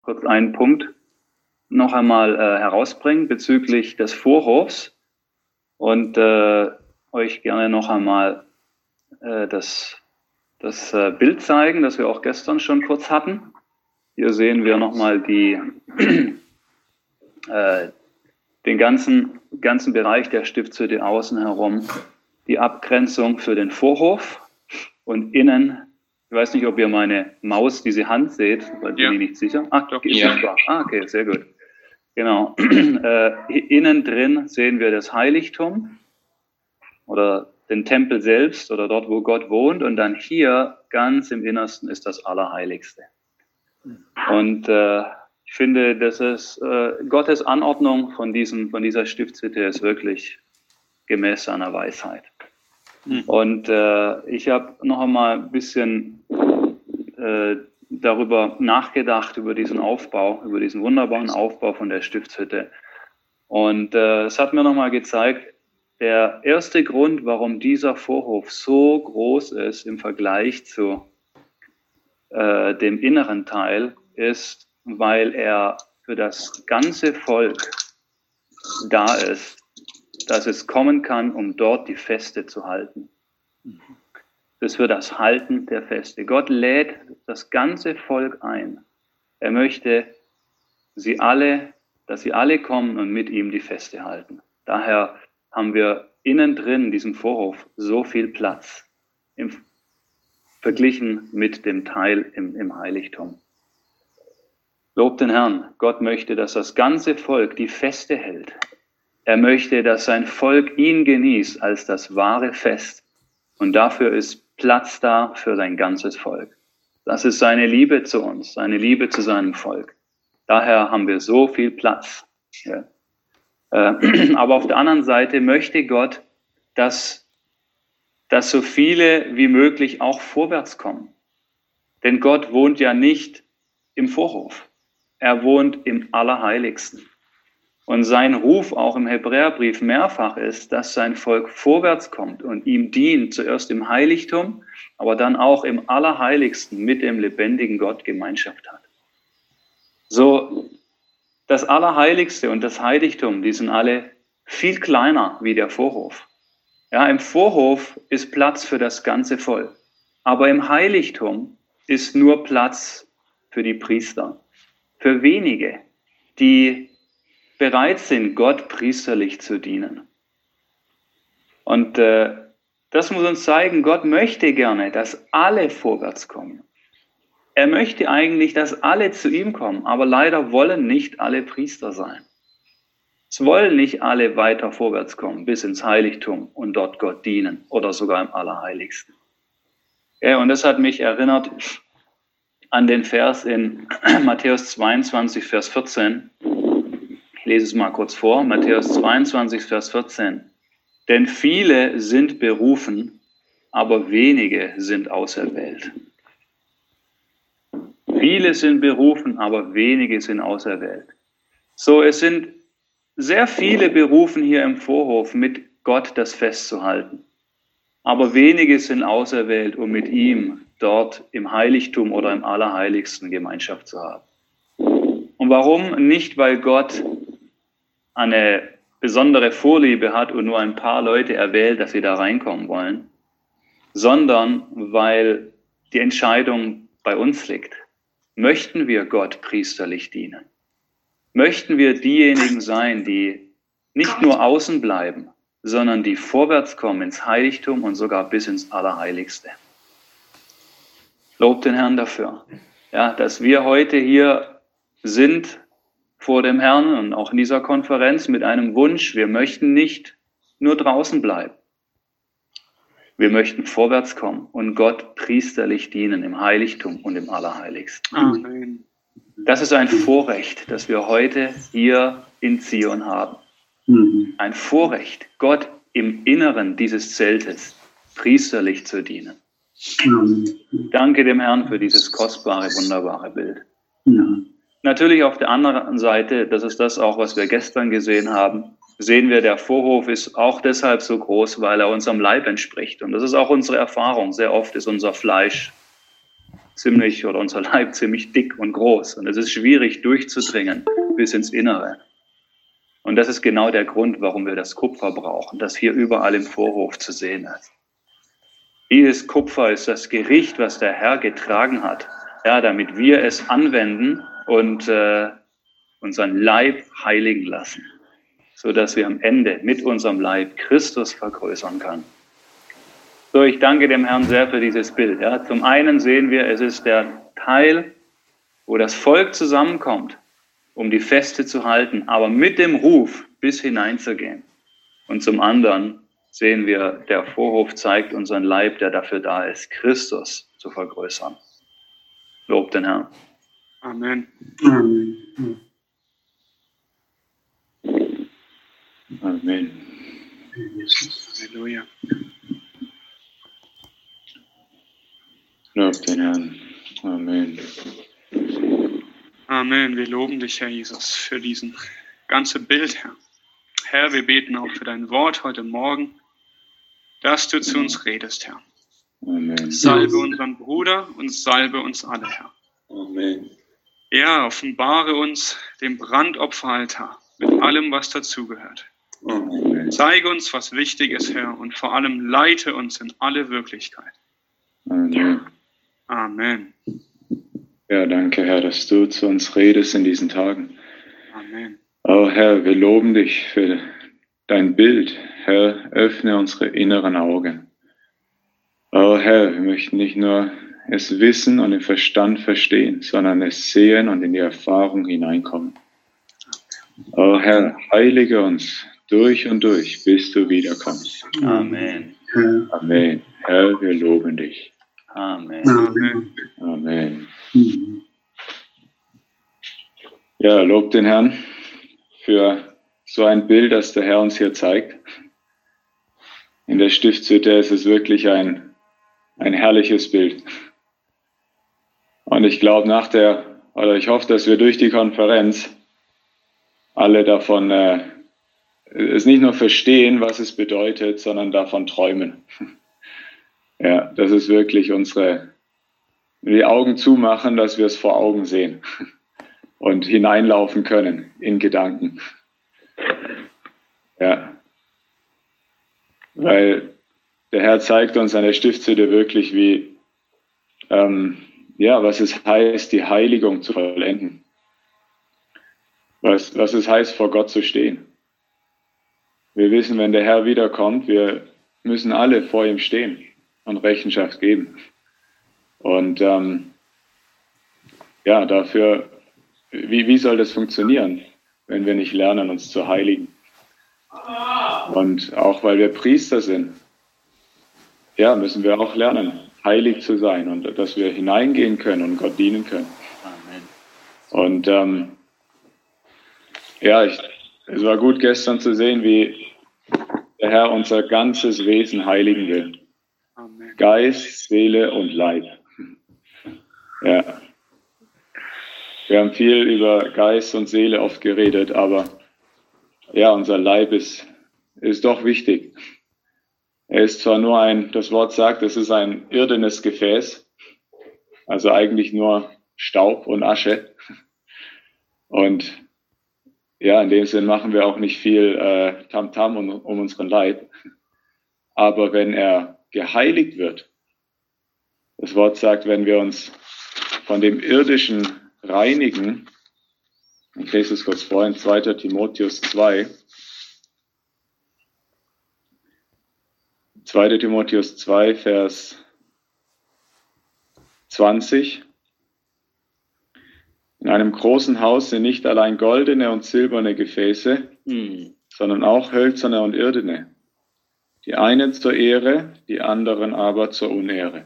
kurz einen Punkt noch einmal herausbringen bezüglich des Vorhofs und euch gerne noch einmal das Bild zeigen, das wir auch gestern schon kurz hatten. Hier sehen wir nochmal den ganzen Bereich der Stiftshütte außen herum, die Abgrenzung für den Vorhof und innen. Ich weiß nicht, ob ihr meine Maus, diese Hand seht, weil bin ich nicht sicher. Sichtbar. Okay, sehr gut. Genau. Innen drin sehen wir das Heiligtum oder den Tempel selbst oder dort, wo Gott wohnt. Und dann hier ganz im Innersten ist das Allerheiligste. Und ich finde, das ist Gottes Anordnung von dieser Stiftshütte ist wirklich gemäß seiner Weisheit. Und ich habe noch einmal ein bisschen darüber nachgedacht, über diesen Aufbau, über diesen wunderbaren Aufbau von der Stiftshütte. Und es hat mir noch mal gezeigt, der erste Grund, warum dieser Vorhof so groß ist im Vergleich zu dem inneren Teil, ist, weil er für das ganze Volk da ist, dass es kommen kann, um dort die Feste zu halten. Das ist für das Halten der Feste. Gott lädt das ganze Volk ein. Er möchte, dass sie alle kommen und mit ihm die Feste halten. Daher haben wir innen drin in diesem Vorhof so viel Platz, verglichen mit dem Teil im Heiligtum. Lobt den Herrn. Gott möchte, dass das ganze Volk die Feste hält. Er möchte, dass sein Volk ihn genießt als das wahre Fest. Und dafür ist Platz da für sein ganzes Volk. Das ist seine Liebe zu uns, seine Liebe zu seinem Volk. Daher haben wir so viel Platz. Ja. Aber auf der anderen Seite möchte Gott, dass so viele wie möglich auch vorwärts kommen. Denn Gott wohnt ja nicht im Vorhof. Er wohnt im Allerheiligsten. Und sein Ruf auch im Hebräerbrief mehrfach ist, dass sein Volk vorwärts kommt und ihm dient, zuerst im Heiligtum, aber dann auch im Allerheiligsten mit dem lebendigen Gott Gemeinschaft hat. So, das Allerheiligste und das Heiligtum, die sind alle viel kleiner wie der Vorhof. Ja, im Vorhof ist Platz für das ganze Volk, aber im Heiligtum ist nur Platz für die Priester, für wenige, die bereit sind, Gott priesterlich zu dienen. Und das muss uns zeigen, Gott möchte gerne, dass alle vorwärts kommen. Er möchte eigentlich, dass alle zu ihm kommen, aber leider wollen nicht alle Priester sein. Es wollen nicht alle weiter vorwärts kommen, bis ins Heiligtum und dort Gott dienen oder sogar im Allerheiligsten. Ja, und das hat mich erinnert an den Vers in Matthäus 22, Vers 14. Ich lese es mal kurz vor, Matthäus 22, Vers 14. Denn viele sind berufen, aber wenige sind auserwählt. Viele sind berufen, aber wenige sind auserwählt. So, es sind sehr viele berufen hier im Vorhof, mit Gott das Fest zu halten. Aber wenige sind auserwählt, um mit ihm dort im Heiligtum oder im Allerheiligsten Gemeinschaft zu haben. Und warum? Nicht, weil Gott eine besondere Vorliebe hat und nur ein paar Leute erwählt, dass sie da reinkommen wollen, sondern weil die Entscheidung bei uns liegt. Möchten wir Gott priesterlich dienen? Möchten wir diejenigen sein, die nicht nur außen bleiben, sondern die vorwärts kommen ins Heiligtum und sogar bis ins Allerheiligste? Lobt den Herrn dafür, ja, dass wir heute hier sind vor dem Herrn und auch in dieser Konferenz mit einem Wunsch. Wir möchten nicht nur draußen bleiben. Wir möchten vorwärts kommen und Gott priesterlich dienen im Heiligtum und im Allerheiligsten. Amen. Das ist ein Vorrecht, das wir heute hier in Zion haben. Ein Vorrecht, Gott im Inneren dieses Zeltes priesterlich zu dienen. Danke dem Herrn für dieses kostbare, wunderbare Bild. Ja. Natürlich auf der anderen Seite, das ist das auch, was wir gestern gesehen haben, sehen wir, der Vorhof ist auch deshalb so groß, weil er unserem Leib entspricht. Und das ist auch unsere Erfahrung. Sehr oft ist unser Fleisch unser Leib ziemlich dick und groß. Und es ist schwierig durchzudringen bis ins Innere. Und das ist genau der Grund, warum wir das Kupfer brauchen, das hier überall im Vorhof zu sehen ist. Dieses Kupfer ist das Gericht, was der Herr getragen hat, ja, damit wir es anwenden und unseren Leib heiligen lassen, sodass wir am Ende mit unserem Leib Christus vergrößern können. So, ich danke dem Herrn sehr für dieses Bild. Ja. Zum einen sehen wir, es ist der Teil, wo das Volk zusammenkommt, um die Feste zu halten, aber mit dem Ruf bis hineinzugehen. Und zum anderen sehen wir, der Vorhof zeigt unseren Leib, der dafür da ist, Christus zu vergrößern. Lob den Herrn. Amen. Amen. Halleluja. Lob den Herrn. Amen. Amen. Wir loben dich, Herr Jesus, für diesen ganze Bild, Herr. Herr, wir beten auch für dein Wort heute Morgen, dass du zu uns redest, Herr. Amen. Salbe unseren Bruder und salbe uns alle, Herr. Amen. Ja, offenbare uns den Brandopferaltar mit allem, was dazugehört. Amen. Zeige uns, was wichtig ist, Herr, und vor allem leite uns in alle Wirklichkeit. Amen. Amen. Ja, danke, Herr, dass du zu uns redest in diesen Tagen. Amen. Oh Herr, wir loben dich für dein Bild. Herr, öffne unsere inneren Augen. Oh Herr, wir möchten nicht nur es wissen und im Verstand verstehen, sondern es sehen und in die Erfahrung hineinkommen. Oh Herr, heilige uns durch und durch, bis du wiederkommst. Amen. Amen. Herr, wir loben dich. Amen. Amen. Amen. Ja, lob den Herrn für so ein Bild, das der Herr uns hier zeigt. In der Stiftshütte ist es wirklich ein herrliches Bild. Und ich glaube ich hoffe, dass wir durch die Konferenz alle davon es nicht nur verstehen, was es bedeutet, sondern davon träumen. Ja, das ist wirklich die Augen zumachen, dass wir es vor Augen sehen und hineinlaufen können in Gedanken. Ja, weil der Herr zeigt uns an der Stiftshütte wirklich, was es heißt, die Heiligung zu vollenden. Was es heißt, vor Gott zu stehen. Wir wissen, wenn der Herr wiederkommt, wir müssen alle vor ihm stehen und Rechenschaft geben. Und dafür, wie soll das funktionieren, wenn wir nicht lernen, uns zu heiligen? Und auch weil wir Priester sind, ja, müssen wir auch lernen, heilig zu sein und dass wir hineingehen können und Gott dienen können. Amen. Und es war gut gestern zu sehen, wie der Herr unser ganzes Wesen heiligen will. Amen. Geist, Seele und Leib. Ja. Wir haben viel über Geist und Seele oft geredet, aber ja, unser Leib ist doch wichtig. Er ist zwar das Wort sagt, es ist ein irdenes Gefäß, also eigentlich nur Staub und Asche. Und ja, in dem Sinn machen wir auch nicht viel Tamtam um unseren Leib. Aber wenn er geheiligt wird, das Wort sagt, wenn wir uns von dem Irdischen reinigen, ich lese es kurz vor in 2. Timotheus 2. 2. Timotheus 2, Vers 20. In einem großen Haus sind nicht allein goldene und silberne Gefäße, sondern auch hölzerne und irdene. Die einen zur Ehre, die anderen aber zur Unehre.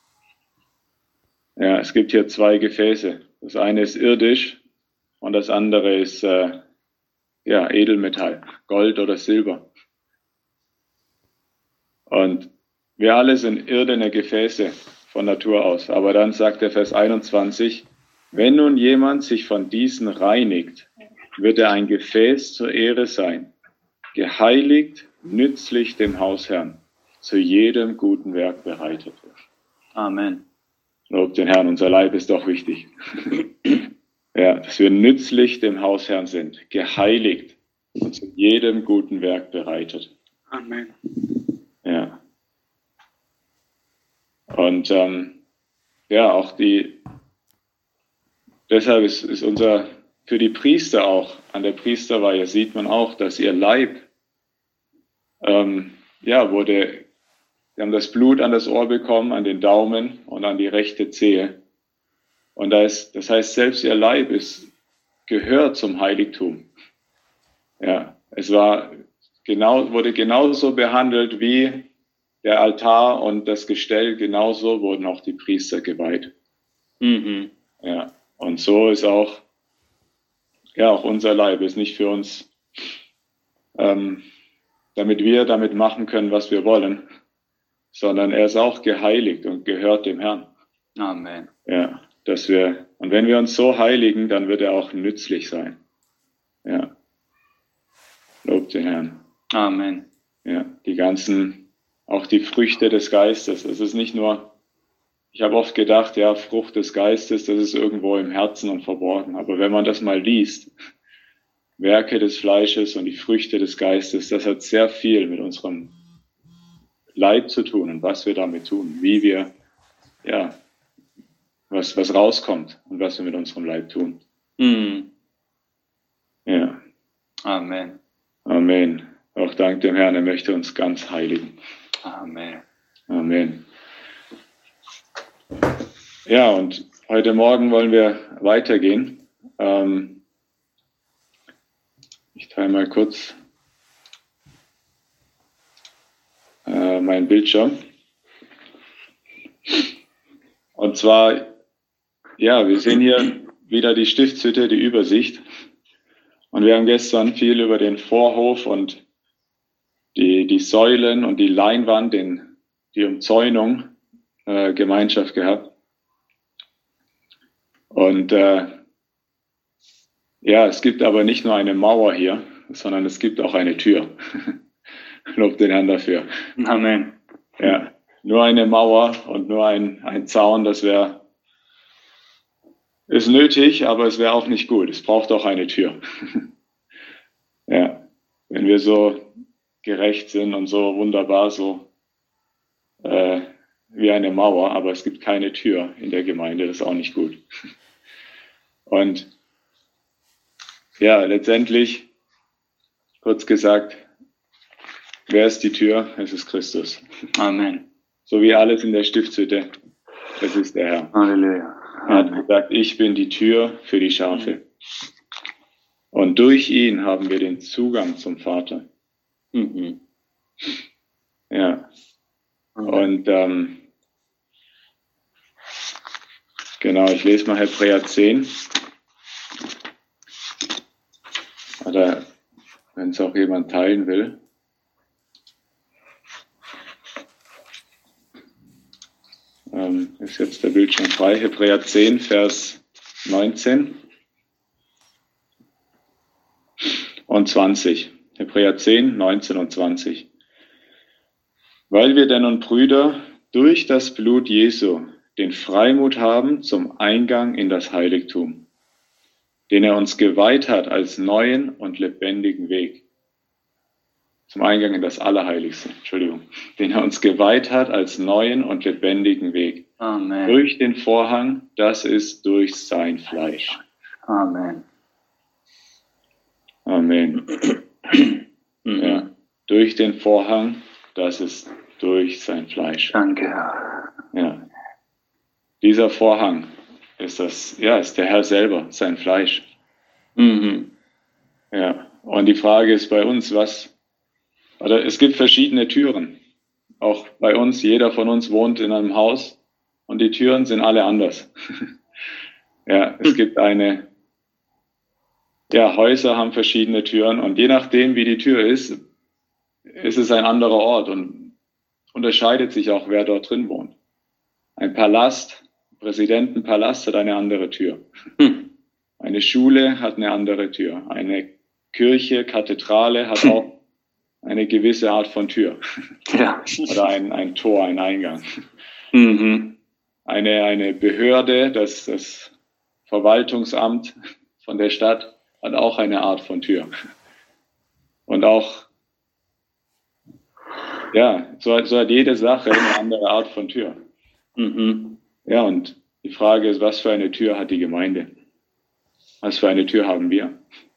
Ja, es gibt hier 2 Gefäße. Das eine ist irdisch und das andere ist Edelmetall, Gold oder Silber. Und wir alle sind irdene Gefäße von Natur aus. Aber dann sagt der Vers 21, wenn nun jemand sich von diesen reinigt, wird er ein Gefäß zur Ehre sein, geheiligt, nützlich dem Hausherrn, zu jedem guten Werk bereitet wird. Amen. Lob den Herrn, unser Leib ist doch wichtig. Ja, dass wir nützlich dem Hausherrn sind, geheiligt und zu jedem guten Werk bereitet. Amen. Ja. Und ja, auch deshalb ist unser, für die Priester auch, an der Priesterweihe sieht man auch, dass ihr Leib, sie haben das Blut an das Ohr bekommen, an den Daumen und an die rechte Zehe. Und das heißt, selbst ihr Leib gehört zum Heiligtum. Ja, wurde genauso behandelt wie der Altar und das Gestell, genauso wurden auch die Priester geweiht. Mhm. Ja, und so ist auch unser Leib ist nicht für uns, damit wir damit machen können, was wir wollen, sondern er ist auch geheiligt und gehört dem Herrn. Amen. Ja, und wenn wir uns so heiligen, dann wird er auch nützlich sein. Ja. Lob den Herrn. Amen. Ja, auch die Früchte des Geistes. Es ist nicht nur, ich habe oft gedacht, ja, Frucht des Geistes, das ist irgendwo im Herzen und verborgen. Aber wenn man das mal liest, Werke des Fleisches und die Früchte des Geistes, das hat sehr viel mit unserem Leib zu tun und was wir damit tun, wie wir, ja, was rauskommt und was wir mit unserem Leib tun. Mhm. Ja. Amen. Amen. Auch dank dem Herrn, er möchte uns ganz heiligen. Amen. Amen. Ja, und heute Morgen wollen wir weitergehen. Ich teile mal kurz meinen Bildschirm. Und zwar, ja, wir sehen hier wieder die Stiftshütte, die Übersicht. Und wir haben gestern viel über den Vorhof und die Säulen und die Leinwand, die Umzäunung, Gemeinschaft gehabt. Und ja, es gibt aber nicht nur eine Mauer hier, sondern es gibt auch eine Tür. Lob den Herrn dafür. Amen. Ja, nur eine Mauer und nur ein Zaun, ist nötig, aber es wäre auch nicht gut. Es braucht auch eine Tür. Ja, wenn wir so gerecht sind und so wunderbar, so wie eine Mauer, aber es gibt keine Tür in der Gemeinde, das ist auch nicht gut. Und ja, letztendlich, kurz gesagt, wer ist die Tür? Es ist Christus. Amen. So wie alles in der Stiftshütte, es ist der Herr. Halleluja. Er hat gesagt, ich bin die Tür für die Schafe. Und durch ihn haben wir den Zugang zum Vater. Mhm. Ja. Und genau, ich lese mal Hebräer 10. Oder wenn es auch jemand teilen will. Ist jetzt der Bildschirm frei. Hebräer 10, Vers 19 und 20. Hebräer 10, 19 und 20. Weil wir denn und Brüder durch das Blut Jesu den Freimut haben zum Eingang in das Heiligtum, den er uns geweiht hat als neuen und lebendigen Weg. Zum Eingang in das Allerheiligste, den er uns geweiht hat als neuen und lebendigen Weg. Amen. Durch den Vorhang, das ist durch sein Fleisch. Amen. Amen. Ja, durch den Vorhang, das ist durch sein Fleisch. Danke, Herr. Ja. Dieser Vorhang ist der Herr selber, sein Fleisch. Mhm. Ja. Und die Frage ist bei uns, es gibt verschiedene Türen. Auch bei uns, jeder von uns wohnt in einem Haus und die Türen sind alle anders. Ja, es gibt Häuser haben verschiedene Türen und je nachdem, wie die Tür ist es ein anderer Ort und unterscheidet sich auch, wer dort drin wohnt. Ein Palast, Präsidentenpalast hat eine andere Tür. Eine Schule hat eine andere Tür. Eine Kirche, Kathedrale hat auch eine gewisse Art von Tür. Ja. Oder ein Tor, ein Eingang. Mhm. eine Behörde, das Verwaltungsamt von der Stadt hat auch eine Art von Tür. Und auch, ja, so hat jede Sache eine andere Art von Tür. Mhm. Ja, und die Frage ist, was für eine Tür hat die Gemeinde? Was für eine Tür haben wir?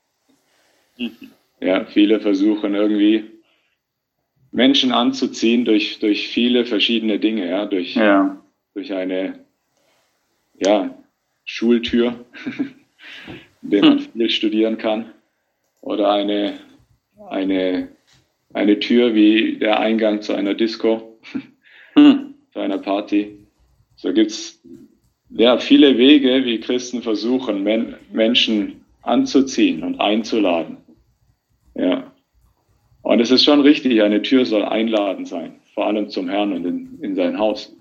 Ja, viele versuchen irgendwie Menschen anzuziehen durch viele verschiedene Dinge, ja, durch eine, ja, Schultür, in der man viel studieren kann, oder eine Tür wie der Eingang zu einer Disco, zu einer Party. So gibt's ja viele Wege, wie Christen versuchen, Menschen anzuziehen und einzuladen. Ja. Und es ist schon richtig, eine Tür soll einladend sein, vor allem zum Herrn und in sein Haus.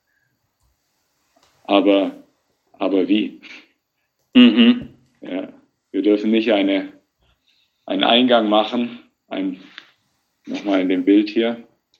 Aber wie? Mhm. Ja. Wir dürfen nicht einen Eingang machen, nochmal in dem Bild hier.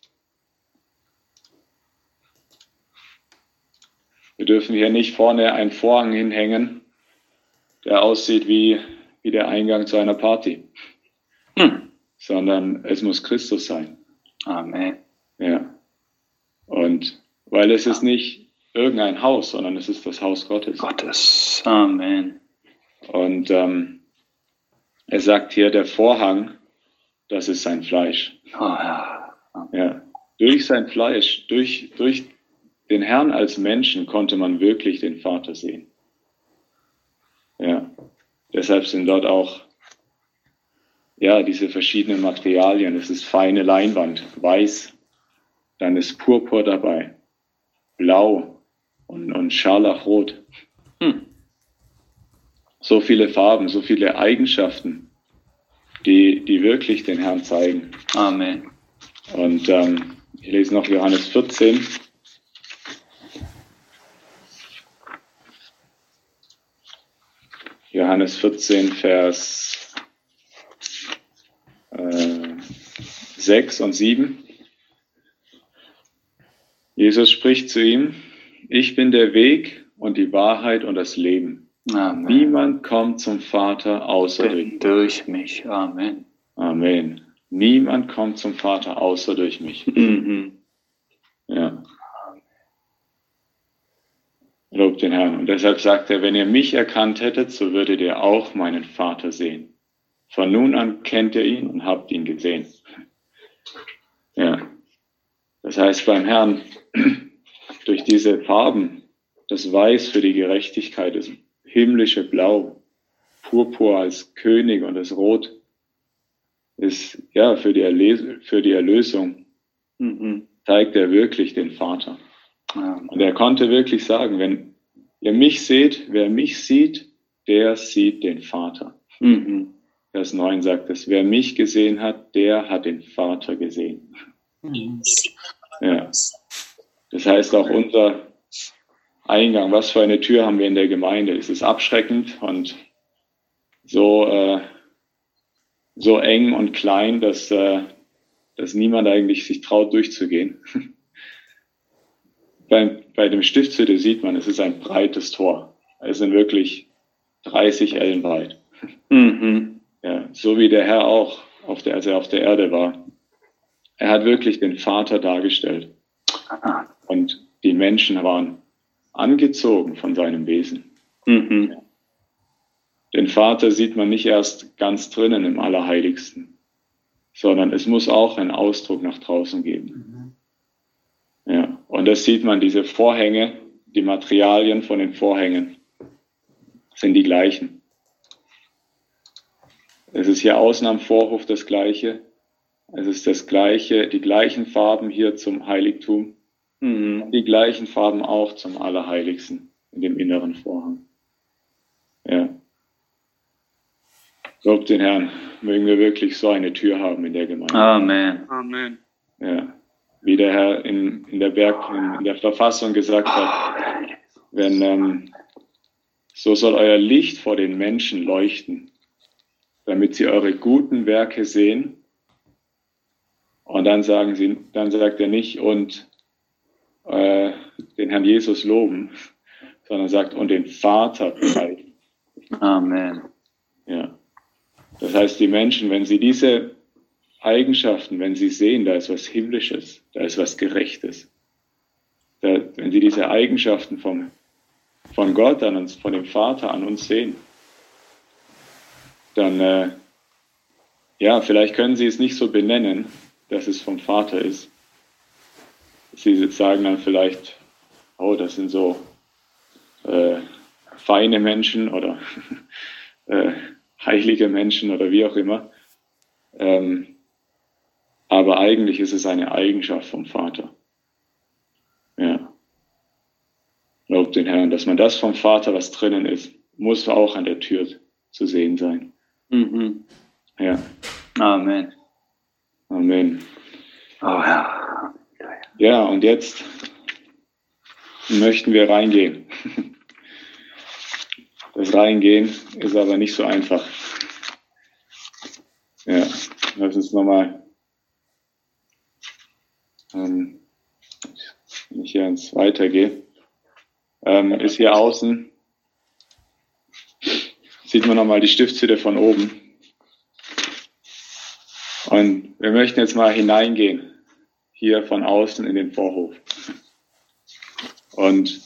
Wir dürfen hier nicht vorne einen Vorhang hinhängen, der aussieht wie der Eingang zu einer Party. Sondern es muss Christus sein. Amen. Ja. Und weil es ist nicht irgendein Haus, sondern es ist das Haus Gottes. Gottes. Amen. Und er sagt hier, der Vorhang, das ist sein Fleisch. Oh, ja. Ja. Durch sein Fleisch, durch den Herrn als Menschen konnte man wirklich den Vater sehen. Ja. Deshalb sind dort auch diese verschiedenen Materialien. Es ist feine Leinwand, weiß, dann ist Purpur dabei, blau und Scharlachrot. So viele Farben, so viele Eigenschaften, die wirklich den Herrn zeigen. Amen. Und ich lese noch Johannes 14. Johannes 14, Vers 6 und 7. Jesus spricht zu ihm: Ich bin der Weg und die Wahrheit und das Leben. Amen. Niemand kommt zum Vater außer durch mich. Amen. Amen. Niemand kommt zum Vater außer durch mich. Ja. Lobt den Herrn. Und deshalb sagt er, wenn ihr mich erkannt hättet, so würdet ihr auch meinen Vater sehen. Von nun an kennt ihr ihn und habt ihn gesehen. Ja. Das heißt beim Herrn, durch diese Farben, das Weiß für die Gerechtigkeit, das himmlische Blau, Purpur als König und das Rot ist für die Erlösung, zeigt er wirklich den Vater. Und er konnte wirklich sagen, wenn ihr mich seht, wer mich sieht, der sieht den Vater. Vers 9 sagt es, wer mich gesehen hat, der hat den Vater gesehen. Ja. Das heißt auch unser Eingang, was für eine Tür haben wir in der Gemeinde? Es ist abschreckend und so eng und klein, dass niemand eigentlich sich traut, durchzugehen. Bei dem Stiftshütte sieht man, es ist ein breites Tor. Es sind wirklich 30 Ellen breit. Ja, so wie der Herr auch, als er auf der Erde war. Er hat wirklich den Vater dargestellt. Und die Menschen waren angezogen von seinem Wesen. Den Vater sieht man nicht erst ganz drinnen im Allerheiligsten, sondern es muss auch einen Ausdruck nach draußen geben. Ja, und das sieht man, diese Vorhänge, die Materialien von den Vorhängen sind die gleichen. Es ist hier außen am Vorhof das Gleiche. Es ist das Gleiche, die gleichen Farben hier zum Heiligtum. Die gleichen Farben auch zum Allerheiligsten in dem inneren Vorhang. Ja. Lobt den Herrn, mögen wir wirklich so eine Tür haben in der Gemeinde. Amen. Amen. Ja. Wie der Herr in der Verfassung gesagt hat, so soll euer Licht vor den Menschen leuchten, damit sie eure guten Werke sehen. Und dann sagt er nicht, und den Herrn Jesus loben, sondern sagt, und den Vater preisen. Amen. Ja. Das heißt, die Menschen, wenn sie diese Eigenschaften, wenn sie sehen, da ist was Himmlisches, da ist was Gerechtes, wenn sie diese Eigenschaften von Gott an uns, von dem Vater an uns sehen, dann, vielleicht können sie es nicht so benennen, dass es vom Vater ist. Sie sagen dann vielleicht, oh, das sind so feine Menschen oder heilige Menschen oder wie auch immer. Aber eigentlich ist es eine Eigenschaft vom Vater. Ja. Lob den Herrn, dass man das vom Vater, was drinnen ist, muss auch an der Tür zu sehen sein. Mhm. Ja. Amen. Amen. Oh ja. Ja, und jetzt möchten wir reingehen. Das Reingehen ist aber nicht so einfach. Ja, lass uns nochmal, wenn ich hier ins Weitergehe, ist hier außen, sieht man nochmal die Stiftshütte von oben. Und wir möchten jetzt mal hineingehen, hier von außen in den Vorhof. Und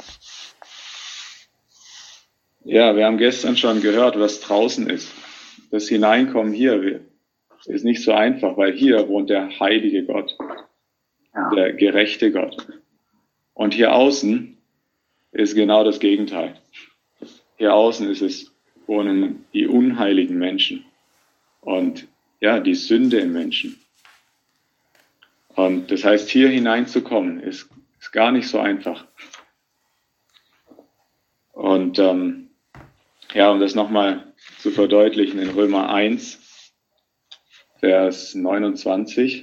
ja, wir haben gestern schon gehört, was draußen ist. Das Hineinkommen hier ist nicht so einfach, weil hier wohnt der heilige Gott, der gerechte Gott. Und hier außen ist genau das Gegenteil. Hier außen wohnen die unheiligen Menschen und ja, die Sünde im Menschen. Und das heißt, hier hineinzukommen, ist gar nicht so einfach. Und um das nochmal zu verdeutlichen, in Römer 1, Vers 29,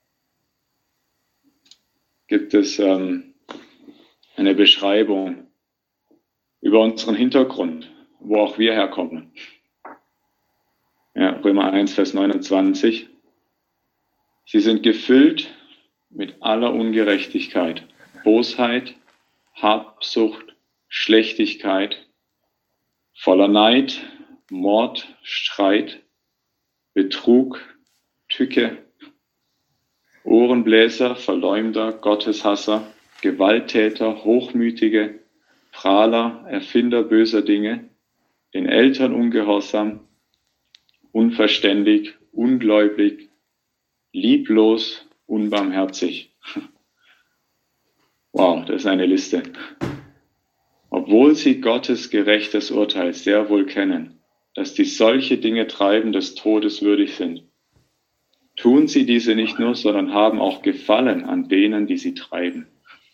gibt es eine Beschreibung über unseren Hintergrund, wo auch wir herkommen. Ja, Römer 1, Vers 29. Sie sind gefüllt mit aller Ungerechtigkeit, Bosheit, Habsucht, Schlechtigkeit, voller Neid, Mord, Streit, Betrug, Tücke, Ohrenbläser, Verleumder, Gotteshasser, Gewalttäter, Hochmütige, Prahler, Erfinder böser Dinge, den Eltern ungehorsam, unverständig, ungläubig, lieblos, unbarmherzig. Wow, das ist eine Liste. Obwohl sie Gottes gerechtes Urteil sehr wohl kennen, dass die solche Dinge treiben, des Todes würdig sind, tun sie diese nicht nur, sondern haben auch Gefallen an denen, die sie treiben.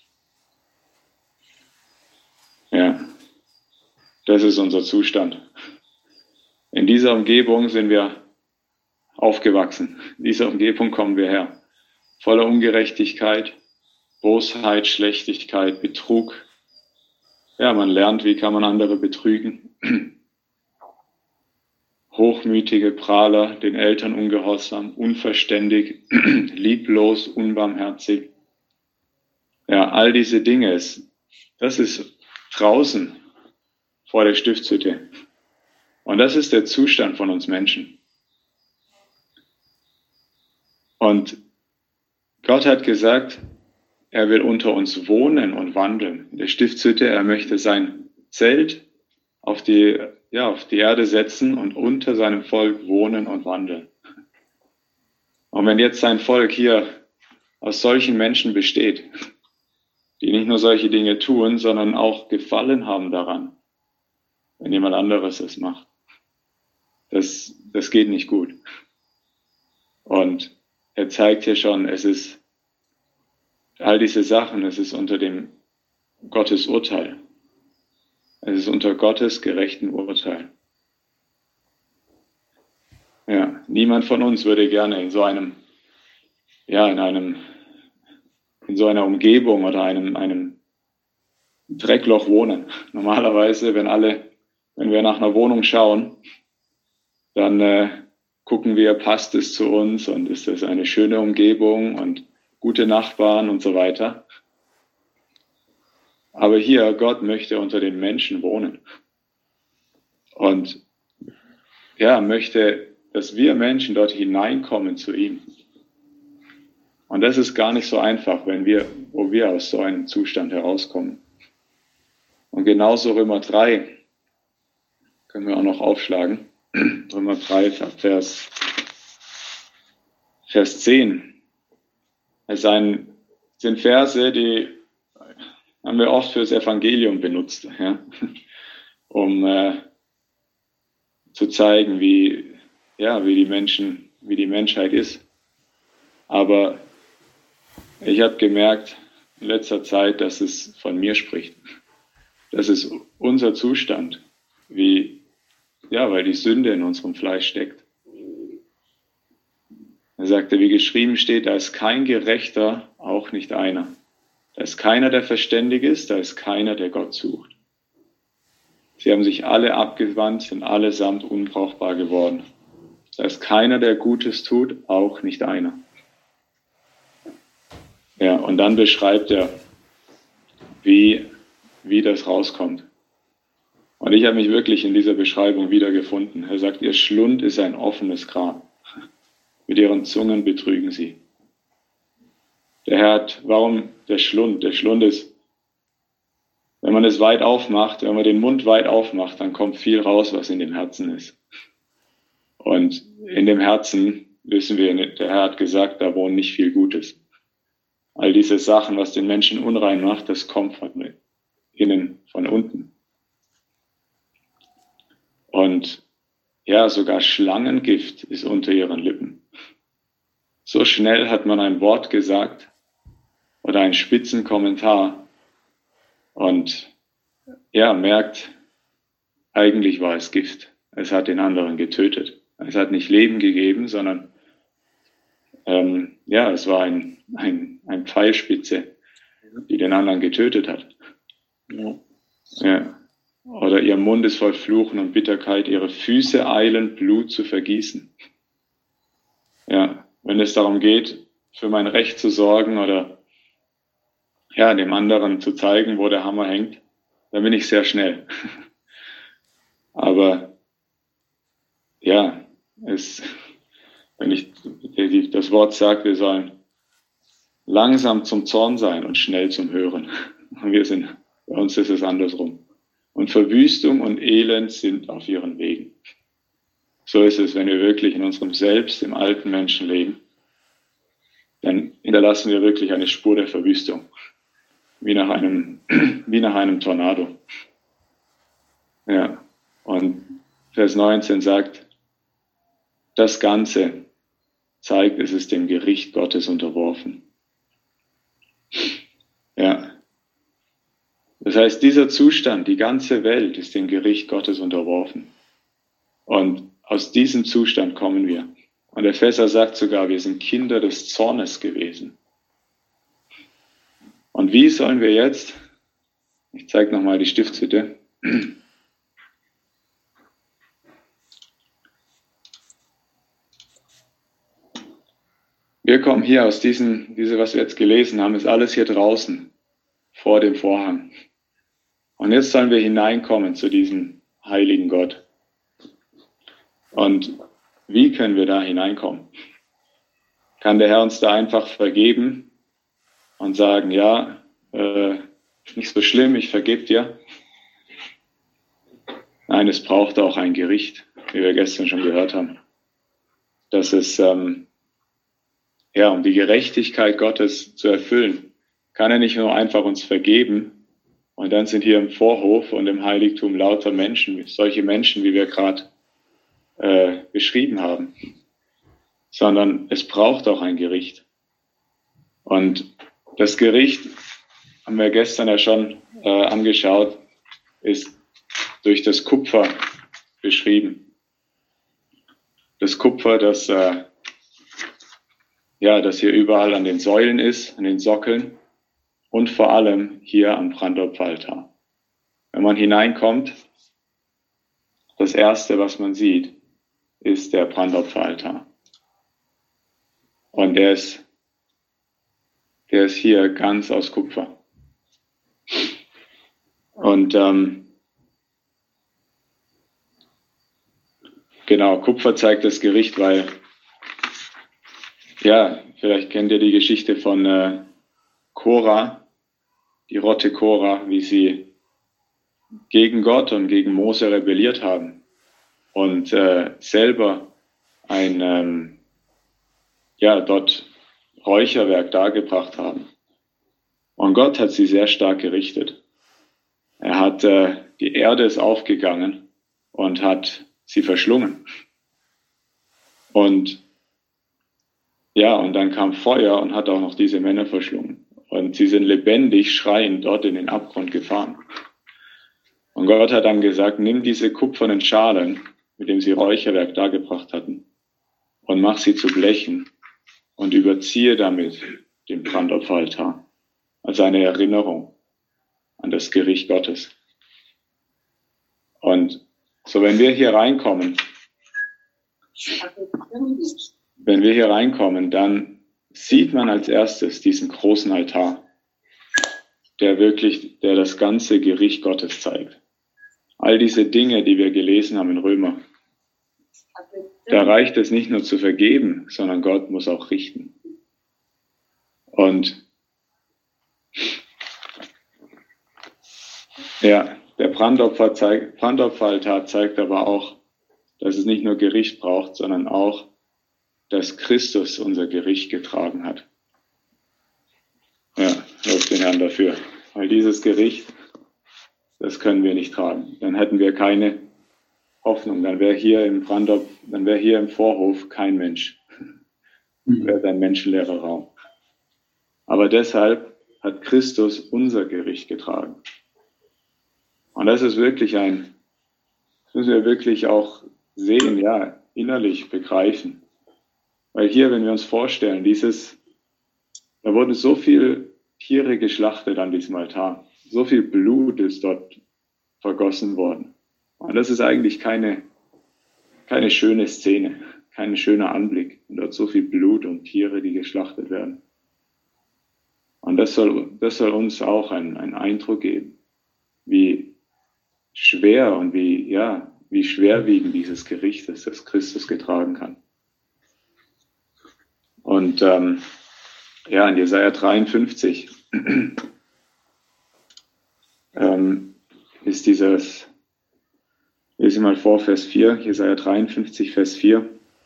Ja, das ist unser Zustand. In dieser Umgebung sind wir aufgewachsen. In dieser Umgebung kommen wir her. Voller Ungerechtigkeit, Bosheit, Schlechtigkeit, Betrug. Ja, man lernt, wie kann man andere betrügen. Hochmütige Prahler, den Eltern ungehorsam, unverständig, lieblos, unbarmherzig. Ja, all diese Dinge, das ist draußen vor der Stiftshütte. Und das ist der Zustand von uns Menschen. Und Gott hat gesagt, er will unter uns wohnen und wandeln. In der Stiftshütte, er möchte sein Zelt auf die Erde setzen und unter seinem Volk wohnen und wandeln. Und wenn jetzt sein Volk hier aus solchen Menschen besteht, die nicht nur solche Dinge tun, sondern auch Gefallen haben daran, wenn jemand anderes es macht, das geht nicht gut. Und er zeigt hier schon, es ist all diese Sachen, es ist unter dem Gottes Urteil. Es ist unter Gottes gerechten Urteil. Ja, niemand von uns würde gerne in so einer Umgebung oder einem Dreckloch wohnen. Normalerweise, wenn wir nach einer Wohnung schauen, dann gucken wir, passt es zu uns und ist das eine schöne Umgebung und gute Nachbarn und so weiter. Aber hier, Gott möchte unter den Menschen wohnen. Und ja, möchte, dass wir Menschen dort hineinkommen zu ihm. Und das ist gar nicht so einfach, wo wir aus so einem Zustand herauskommen. Und genauso Römer 3, können wir auch noch aufschlagen. Römer 3, Vers 10. Es sind Verse, die haben wir oft fürs Evangelium benutzt, ja? Um zu zeigen, wie die Menschheit ist. Aber ich habe gemerkt in letzter Zeit, dass es von mir spricht. Das ist unser Zustand, weil die Sünde in unserem Fleisch steckt. Er sagte, wie geschrieben steht, da ist kein Gerechter, auch nicht einer. Da ist keiner, der verständig ist, da ist keiner, der Gott sucht. Sie haben sich alle abgewandt, sind allesamt unbrauchbar geworden. Da ist keiner, der Gutes tut, auch nicht einer. Ja, und dann beschreibt er, wie das rauskommt. Und ich habe mich wirklich in dieser Beschreibung wiedergefunden. Er sagt, ihr Schlund ist ein offenes Grab. Mit ihren Zungen betrügen sie. Warum der Schlund? Der Schlund ist, wenn man den Mund weit aufmacht, dann kommt viel raus, was in dem Herzen ist. Und in dem Herzen, wissen wir, der Herr hat gesagt, da wohnt nicht viel Gutes. All diese Sachen, was den Menschen unrein macht, das kommt von innen, von unten. Und ja, sogar Schlangengift ist unter ihren Lippen. So schnell hat man ein Wort gesagt oder einen spitzen Kommentar und ja, merkt, eigentlich war es Gift. Es hat den anderen getötet. Es hat nicht Leben gegeben, sondern es war ein Pfeilspitze, die den anderen getötet hat. Ja. Oder ihr Mund ist voll Fluchen und Bitterkeit, ihre Füße eilen, Blut zu vergießen. Ja, wenn es darum geht, für mein Recht zu sorgen oder dem anderen zu zeigen, wo der Hammer hängt, dann bin ich sehr schnell. Aber ja, wenn das Wort sagt, wir sollen langsam zum Zorn sein und schnell zum Hören. Und bei uns ist es andersrum. Und Verwüstung und Elend sind auf ihren Wegen. So ist es, wenn wir wirklich in unserem Selbst, im alten Menschen leben, dann hinterlassen wir wirklich eine Spur der Verwüstung. Wie nach einem Tornado. Ja. Und Vers 19 sagt, das Ganze zeigt, es ist dem Gericht Gottes unterworfen. Ja. Das heißt, dieser Zustand, die ganze Welt ist dem Gericht Gottes unterworfen. Und aus diesem Zustand kommen wir. Und der Epheser sagt sogar, wir sind Kinder des Zornes gewesen. Und wie sollen wir jetzt, ich zeige nochmal die Stiftshütte, wir kommen hier aus was wir jetzt gelesen haben, ist alles hier draußen, vor dem Vorhang. Und jetzt sollen wir hineinkommen zu diesem heiligen Gott. Und wie können wir da hineinkommen? Kann der Herr uns da einfach vergeben und sagen, ja, nicht so schlimm, ich vergebe dir? Nein, es braucht auch ein Gericht, wie wir gestern schon gehört haben. Dass es, um die Gerechtigkeit Gottes zu erfüllen, kann er nicht nur einfach uns vergeben, und dann sind hier im Vorhof und im Heiligtum lauter Menschen, solche Menschen, wie wir gerade beschrieben haben, sondern es braucht auch ein Gericht. Und das Gericht, haben wir gestern ja schon angeschaut, ist durch das Kupfer beschrieben. Das Kupfer, das hier überall an den Säulen ist, an den Sockeln und vor allem hier am Brandopferaltar. Wenn man hineinkommt, das Erste, was man sieht, ist der Brandopferaltar. Und der ist hier ganz aus Kupfer. Und genau, Kupfer zeigt das Gericht, weil, ja, vielleicht kennt ihr die Geschichte von Korah, die Rotte Korah, wie sie gegen Gott und gegen Mose rebelliert haben und selber ein dort Räucherwerk dargebracht haben. Und Gott hat sie sehr stark gerichtet. Er hat, die Erde ist aufgegangen und hat sie verschlungen. Und ja, und dann kam Feuer und hat auch noch diese Männer verschlungen. Und sie sind lebendig schreiend dort in den Abgrund gefahren. Und Gott hat dann gesagt, nimm diese kupfernen Schalen, mit denen sie Räucherwerk dargebracht hatten, und mach sie zu Blechen und überziehe damit den Brandopferaltar als eine Erinnerung an das Gericht Gottes. Und so, wenn wir hier reinkommen, dann sieht man als erstes diesen großen Altar, der das ganze Gericht Gottes zeigt. All diese Dinge, die wir gelesen haben in Römer, da reicht es nicht nur zu vergeben, sondern Gott muss auch richten. Und ja, der Brandopferaltar zeigt aber auch, dass es nicht nur Gericht braucht, sondern auch, dass Christus unser Gericht getragen hat. Ja, lob den Herrn dafür. Weil dieses Gericht, das können wir nicht tragen. Dann hätten wir keine Hoffnung. Dann wäre hier im Vorhof kein Mensch. Wäre ein menschenleerer Raum. Aber deshalb hat Christus unser Gericht getragen. Und das ist wirklich das müssen wir wirklich auch sehen, ja, innerlich begreifen. Weil hier, wenn wir uns vorstellen, da wurden so viele Tiere geschlachtet an diesem Altar. So viel Blut ist dort vergossen worden. Und das ist eigentlich keine schöne Szene, kein schöner Anblick. Und dort so viel Blut und Tiere, die geschlachtet werden. Und das soll uns auch einen Eindruck geben, wie schwer und wie schwerwiegend dieses Gericht ist, das Christus getragen kann. Und in Jesaja 53 ist dieses, ich lese mal vor, Vers 4, Jesaja 53, Vers 4.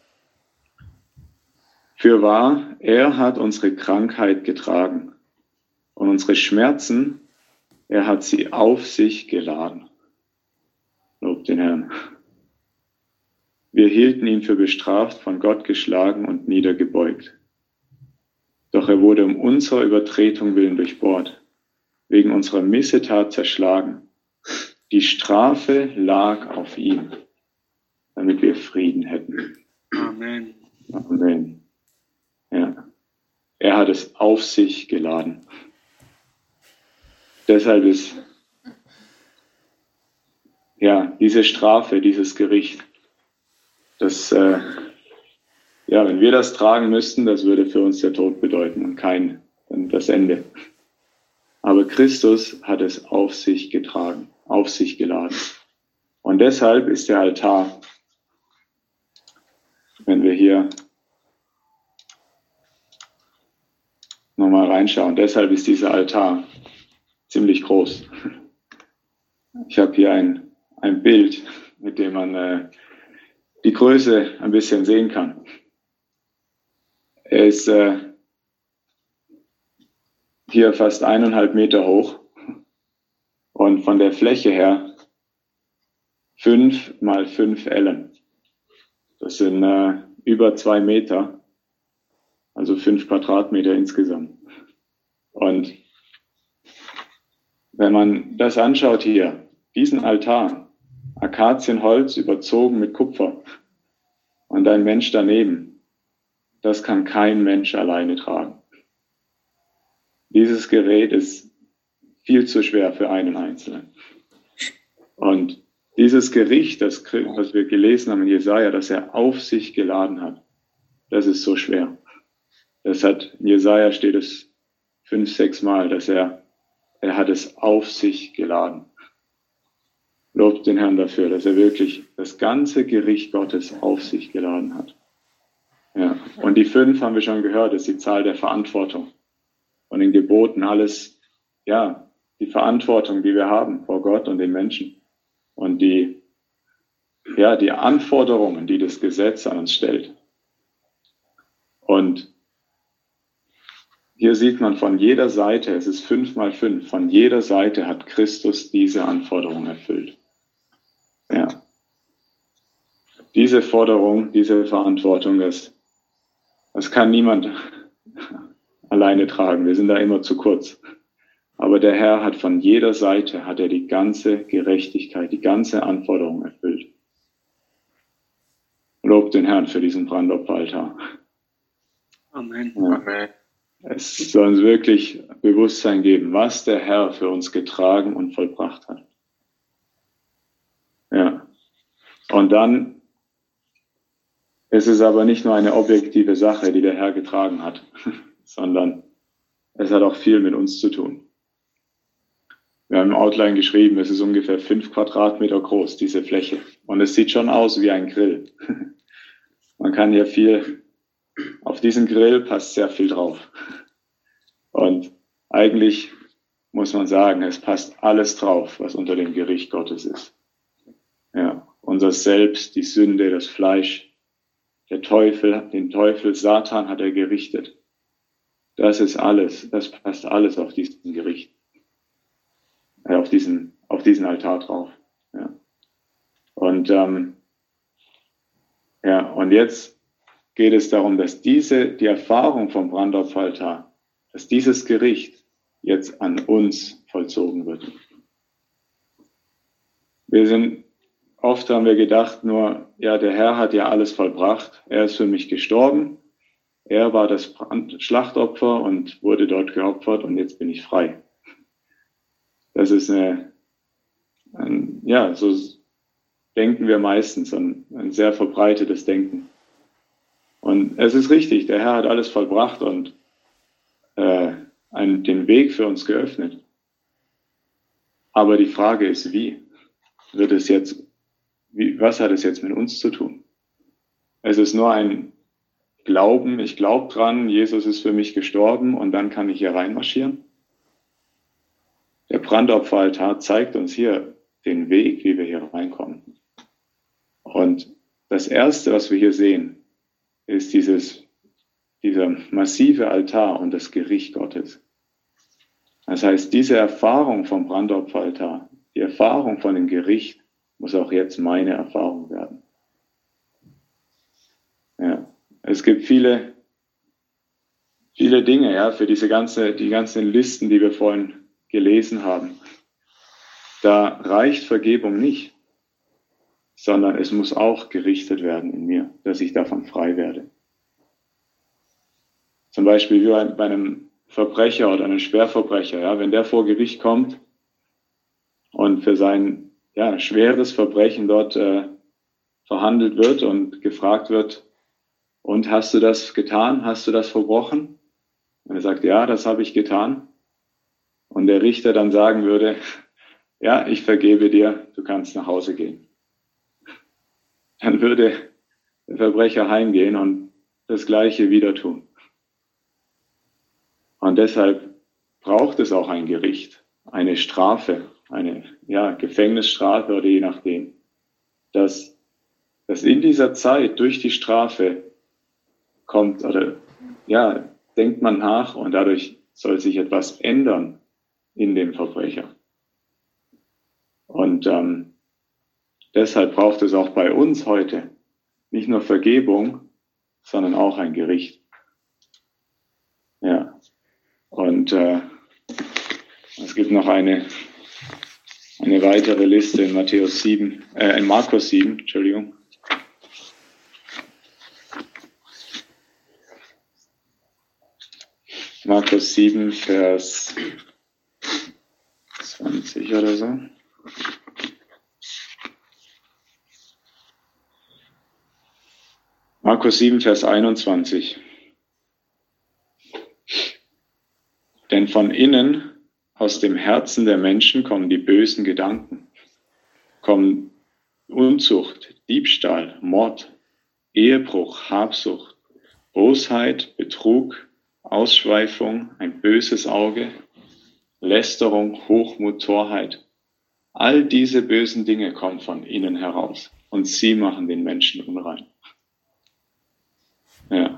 Fürwahr, er hat unsere Krankheit getragen und unsere Schmerzen, er hat sie auf sich geladen. Lob den Herrn. Wir hielten ihn für bestraft, von Gott geschlagen und niedergebeugt. Doch er wurde um unserer Übertretung willen durchbohrt, wegen unserer Missetat zerschlagen. Die Strafe lag auf ihm, damit wir Frieden hätten. Amen. Amen. Ja. Er hat es auf sich geladen. Deshalb ist diese Strafe, dieses Gericht, wenn wir das tragen müssten, das würde für uns der Tod bedeuten und das Ende. Aber Christus hat es auf sich getragen, auf sich geladen. Und deshalb ist der Altar, wenn wir hier nochmal reinschauen, deshalb ist dieser Altar ziemlich groß. Ich habe hier ein Bild, mit dem man die Größe ein bisschen sehen kann. Er ist hier fast 1,5 Meter hoch und von der Fläche her 5 mal 5 Ellen. Das sind über 2 Meter, also 5 Quadratmeter insgesamt. Und wenn man das anschaut hier, diesen Altar, Akazienholz überzogen mit Kupfer und ein Mensch daneben, das kann kein Mensch alleine tragen. Dieses Gerät ist viel zu schwer für einen Einzelnen. Und dieses Gericht, was wir gelesen haben in Jesaja, das er auf sich geladen hat, das ist so schwer. In Jesaja steht es 5, 6 Mal, dass er hat es auf sich geladen. Lobt den Herrn dafür, dass er wirklich das ganze Gericht Gottes auf sich geladen hat. Ja. Und die 5 haben wir schon gehört, ist die Zahl der Verantwortung. Von den Geboten alles, ja, die Verantwortung, die wir haben vor Gott und den Menschen. Und die Anforderungen, die das Gesetz an uns stellt. Und hier sieht man von jeder Seite, es ist 5 mal 5, von jeder Seite hat Christus diese Anforderungen erfüllt. Ja. Diese Forderung, diese Verantwortung, das kann niemand alleine tragen. Wir sind da immer zu kurz. Aber der Herr hat von jeder Seite, hat er die ganze Gerechtigkeit, die ganze Anforderung erfüllt. Lobt den Herrn für diesen Brandopferaltar. Amen. Ja. Amen. Es soll uns wirklich Bewusstsein geben, was der Herr für uns getragen und vollbracht hat. Ja. Und dann ist es aber nicht nur eine objektive Sache, die der Herr getragen hat, sondern es hat auch viel mit uns zu tun. Wir haben im Outline geschrieben, es ist ungefähr 5 Quadratmeter groß, diese Fläche. Und es sieht schon aus wie ein Grill. Man kann hier viel, auf diesen Grill passt sehr viel drauf. Und eigentlich muss man sagen, es passt alles drauf, was unter dem Gericht Gottes ist. Ja, unser Selbst, die Sünde, das Fleisch, der Teufel, den Teufel, Satan hat er gerichtet. Das ist alles, das passt alles auf diesen Gericht. Auf diesen Altar drauf. Ja. Und und jetzt geht es darum, dass die Erfahrung vom Brandopferaltar, dass dieses Gericht jetzt an uns vollzogen wird. Oft haben wir gedacht nur, ja, der Herr hat ja alles vollbracht, er ist für mich gestorben, er war das Schlachtopfer und wurde dort geopfert und jetzt bin ich frei. Das ist so denken wir meistens, ein sehr verbreitetes Denken. Und es ist richtig, der Herr hat alles vollbracht und den Weg für uns geöffnet. Aber die Frage ist, wie? Was hat es jetzt mit uns zu tun? Es ist nur ein Glauben, ich glaube dran, Jesus ist für mich gestorben und dann kann ich hier reinmarschieren. Der Brandopferaltar zeigt uns hier den Weg, wie wir hier reinkommen. Und das Erste, was wir hier sehen, ist dieser massive Altar und das Gericht Gottes. Das heißt, diese Erfahrung vom Brandopferaltar, die Erfahrung von dem Gericht, muss auch jetzt meine Erfahrung werden. Ja, es gibt viele Dinge, ja, für die ganzen Listen, die wir vorhin gelesen haben. Da reicht Vergebung nicht, sondern es muss auch gerichtet werden in mir, dass ich davon frei werde. Zum Beispiel wie bei einem Verbrecher oder einem Schwerverbrecher, ja, wenn der vor Gericht kommt und für sein schweres Verbrechen dort verhandelt wird und gefragt wird, und hast du das getan? Hast du das verbrochen? Und er sagt, ja, das habe ich getan. Und der Richter dann sagen würde, ja, ich vergebe dir, du kannst nach Hause gehen. Dann würde der Verbrecher heimgehen und das Gleiche wieder tun. Und deshalb braucht es auch ein Gericht, eine Strafe, eine Gefängnisstrafe oder je nachdem, dass in dieser Zeit durch die Strafe kommt denkt man nach und dadurch soll sich etwas ändern in dem Verbrecher. Und deshalb braucht es auch bei uns heute nicht nur Vergebung, sondern auch ein Gericht. Ja. Und es gibt noch eine weitere Liste in Markus 7, Entschuldigung. Markus 7, Vers 20 oder so. Markus 7, Vers 21. Denn von innen, aus dem Herzen der Menschen kommen die bösen Gedanken, kommen Unzucht, Diebstahl, Mord, Ehebruch, Habsucht, Bosheit, Betrug, Ausschweifung, ein böses Auge, Lästerung, Hochmut, Torheit. All diese bösen Dinge kommen von ihnen heraus und sie machen den Menschen unrein. Ja.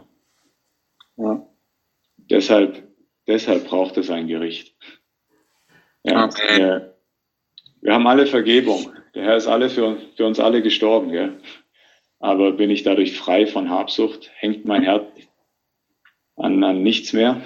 Deshalb braucht es ein Gericht. Ja, Okay. wir haben alle Vergebung. Der Herr ist für uns alle gestorben. Gell? Aber bin ich dadurch frei von Habsucht? Hängt mein Herz an nichts mehr?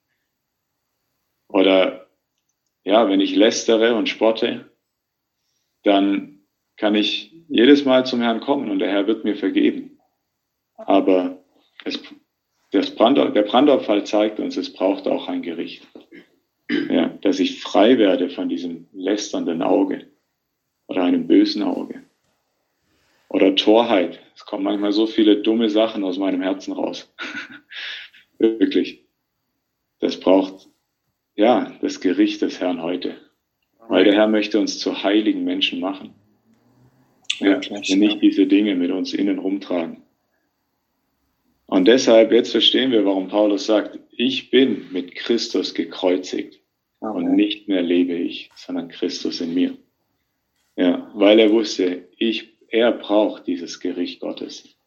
Oder ja, wenn ich lästere und spotte, dann kann ich jedes Mal zum Herrn kommen und der Herr wird mir vergeben. Aber der Brandopfall zeigt uns, es braucht auch ein Gericht. Ja, dass ich frei werde von diesem lästernden Auge oder einem bösen Auge. Oder Torheit. Es kommen manchmal so viele dumme Sachen aus meinem Herzen raus. Wirklich. Das braucht, ja, das Gericht des Herrn heute. Weil der Herr möchte uns zu heiligen Menschen machen. Ja, wir nicht diese Dinge mit uns innen rumtragen. Und deshalb, jetzt verstehen wir, warum Paulus sagt, ich bin mit Christus gekreuzigt. Und nicht mehr lebe ich, sondern Christus in mir. Ja, weil er wusste, er braucht dieses Gericht Gottes.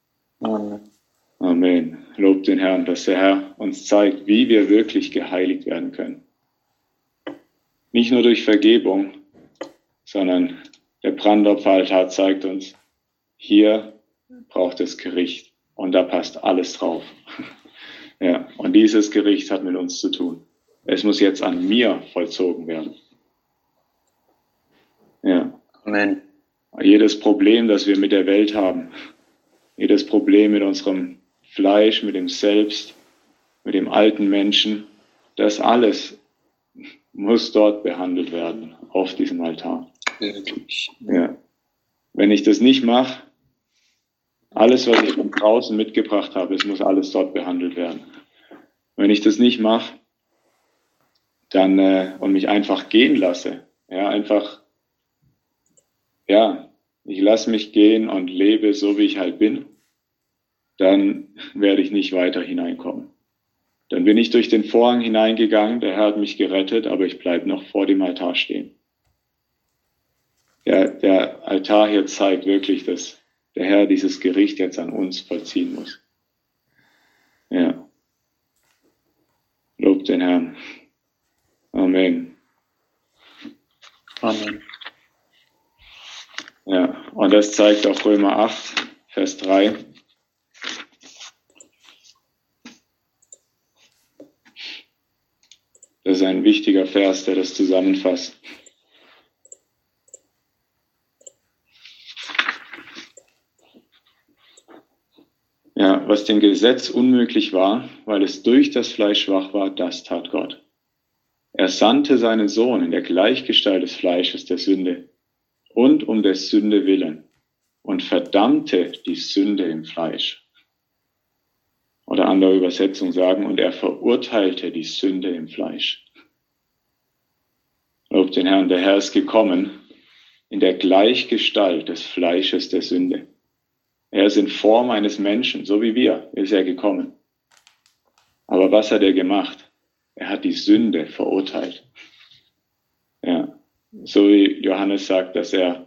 Amen. Lobt den Herrn, dass der Herr uns zeigt, wie wir wirklich geheiligt werden können. Nicht nur durch Vergebung, sondern der Brandopferaltar zeigt uns, hier braucht es Gericht. Und da passt alles drauf. Ja, und dieses Gericht hat mit uns zu tun. Es muss jetzt an mir vollzogen werden. Ja. Amen. Jedes Problem, das wir mit der Welt haben, jedes Problem mit unserem Fleisch, mit dem Selbst, mit dem alten Menschen, das alles muss dort behandelt werden, auf diesem Altar. Ja. Wenn ich das nicht mache, alles, was ich von draußen mitgebracht habe, es muss alles dort behandelt werden. Wenn ich das nicht mache, dann und mich einfach gehen lasse, ich lasse mich gehen und lebe so, wie ich halt bin, dann werde ich nicht weiter hineinkommen. Dann bin ich durch den Vorhang hineingegangen, der Herr hat mich gerettet, aber ich bleibe noch vor dem Altar stehen. Der Altar hier zeigt wirklich, dass der Herr dieses Gericht jetzt an uns vollziehen muss. Ja. Lobt den Herrn. Amen. Amen. Ja, und das zeigt auch Römer 8, Vers 3. Das ist ein wichtiger Vers, der das zusammenfasst. Ja, was dem Gesetz unmöglich war, weil es durch das Fleisch schwach war, das tat Gott. Er sandte seinen Sohn in der Gleichgestalt des Fleisches der Sünde und um der Sünde willen und verdammte die Sünde im Fleisch. Oder andere Übersetzungen sagen, und er verurteilte die Sünde im Fleisch. Lob den Herrn, der Herr ist gekommen in der Gleichgestalt des Fleisches der Sünde. Er ist in Form eines Menschen, so wie wir, ist er gekommen. Aber was hat er gemacht? Er hat die Sünde verurteilt. Ja, so wie Johannes sagt, dass er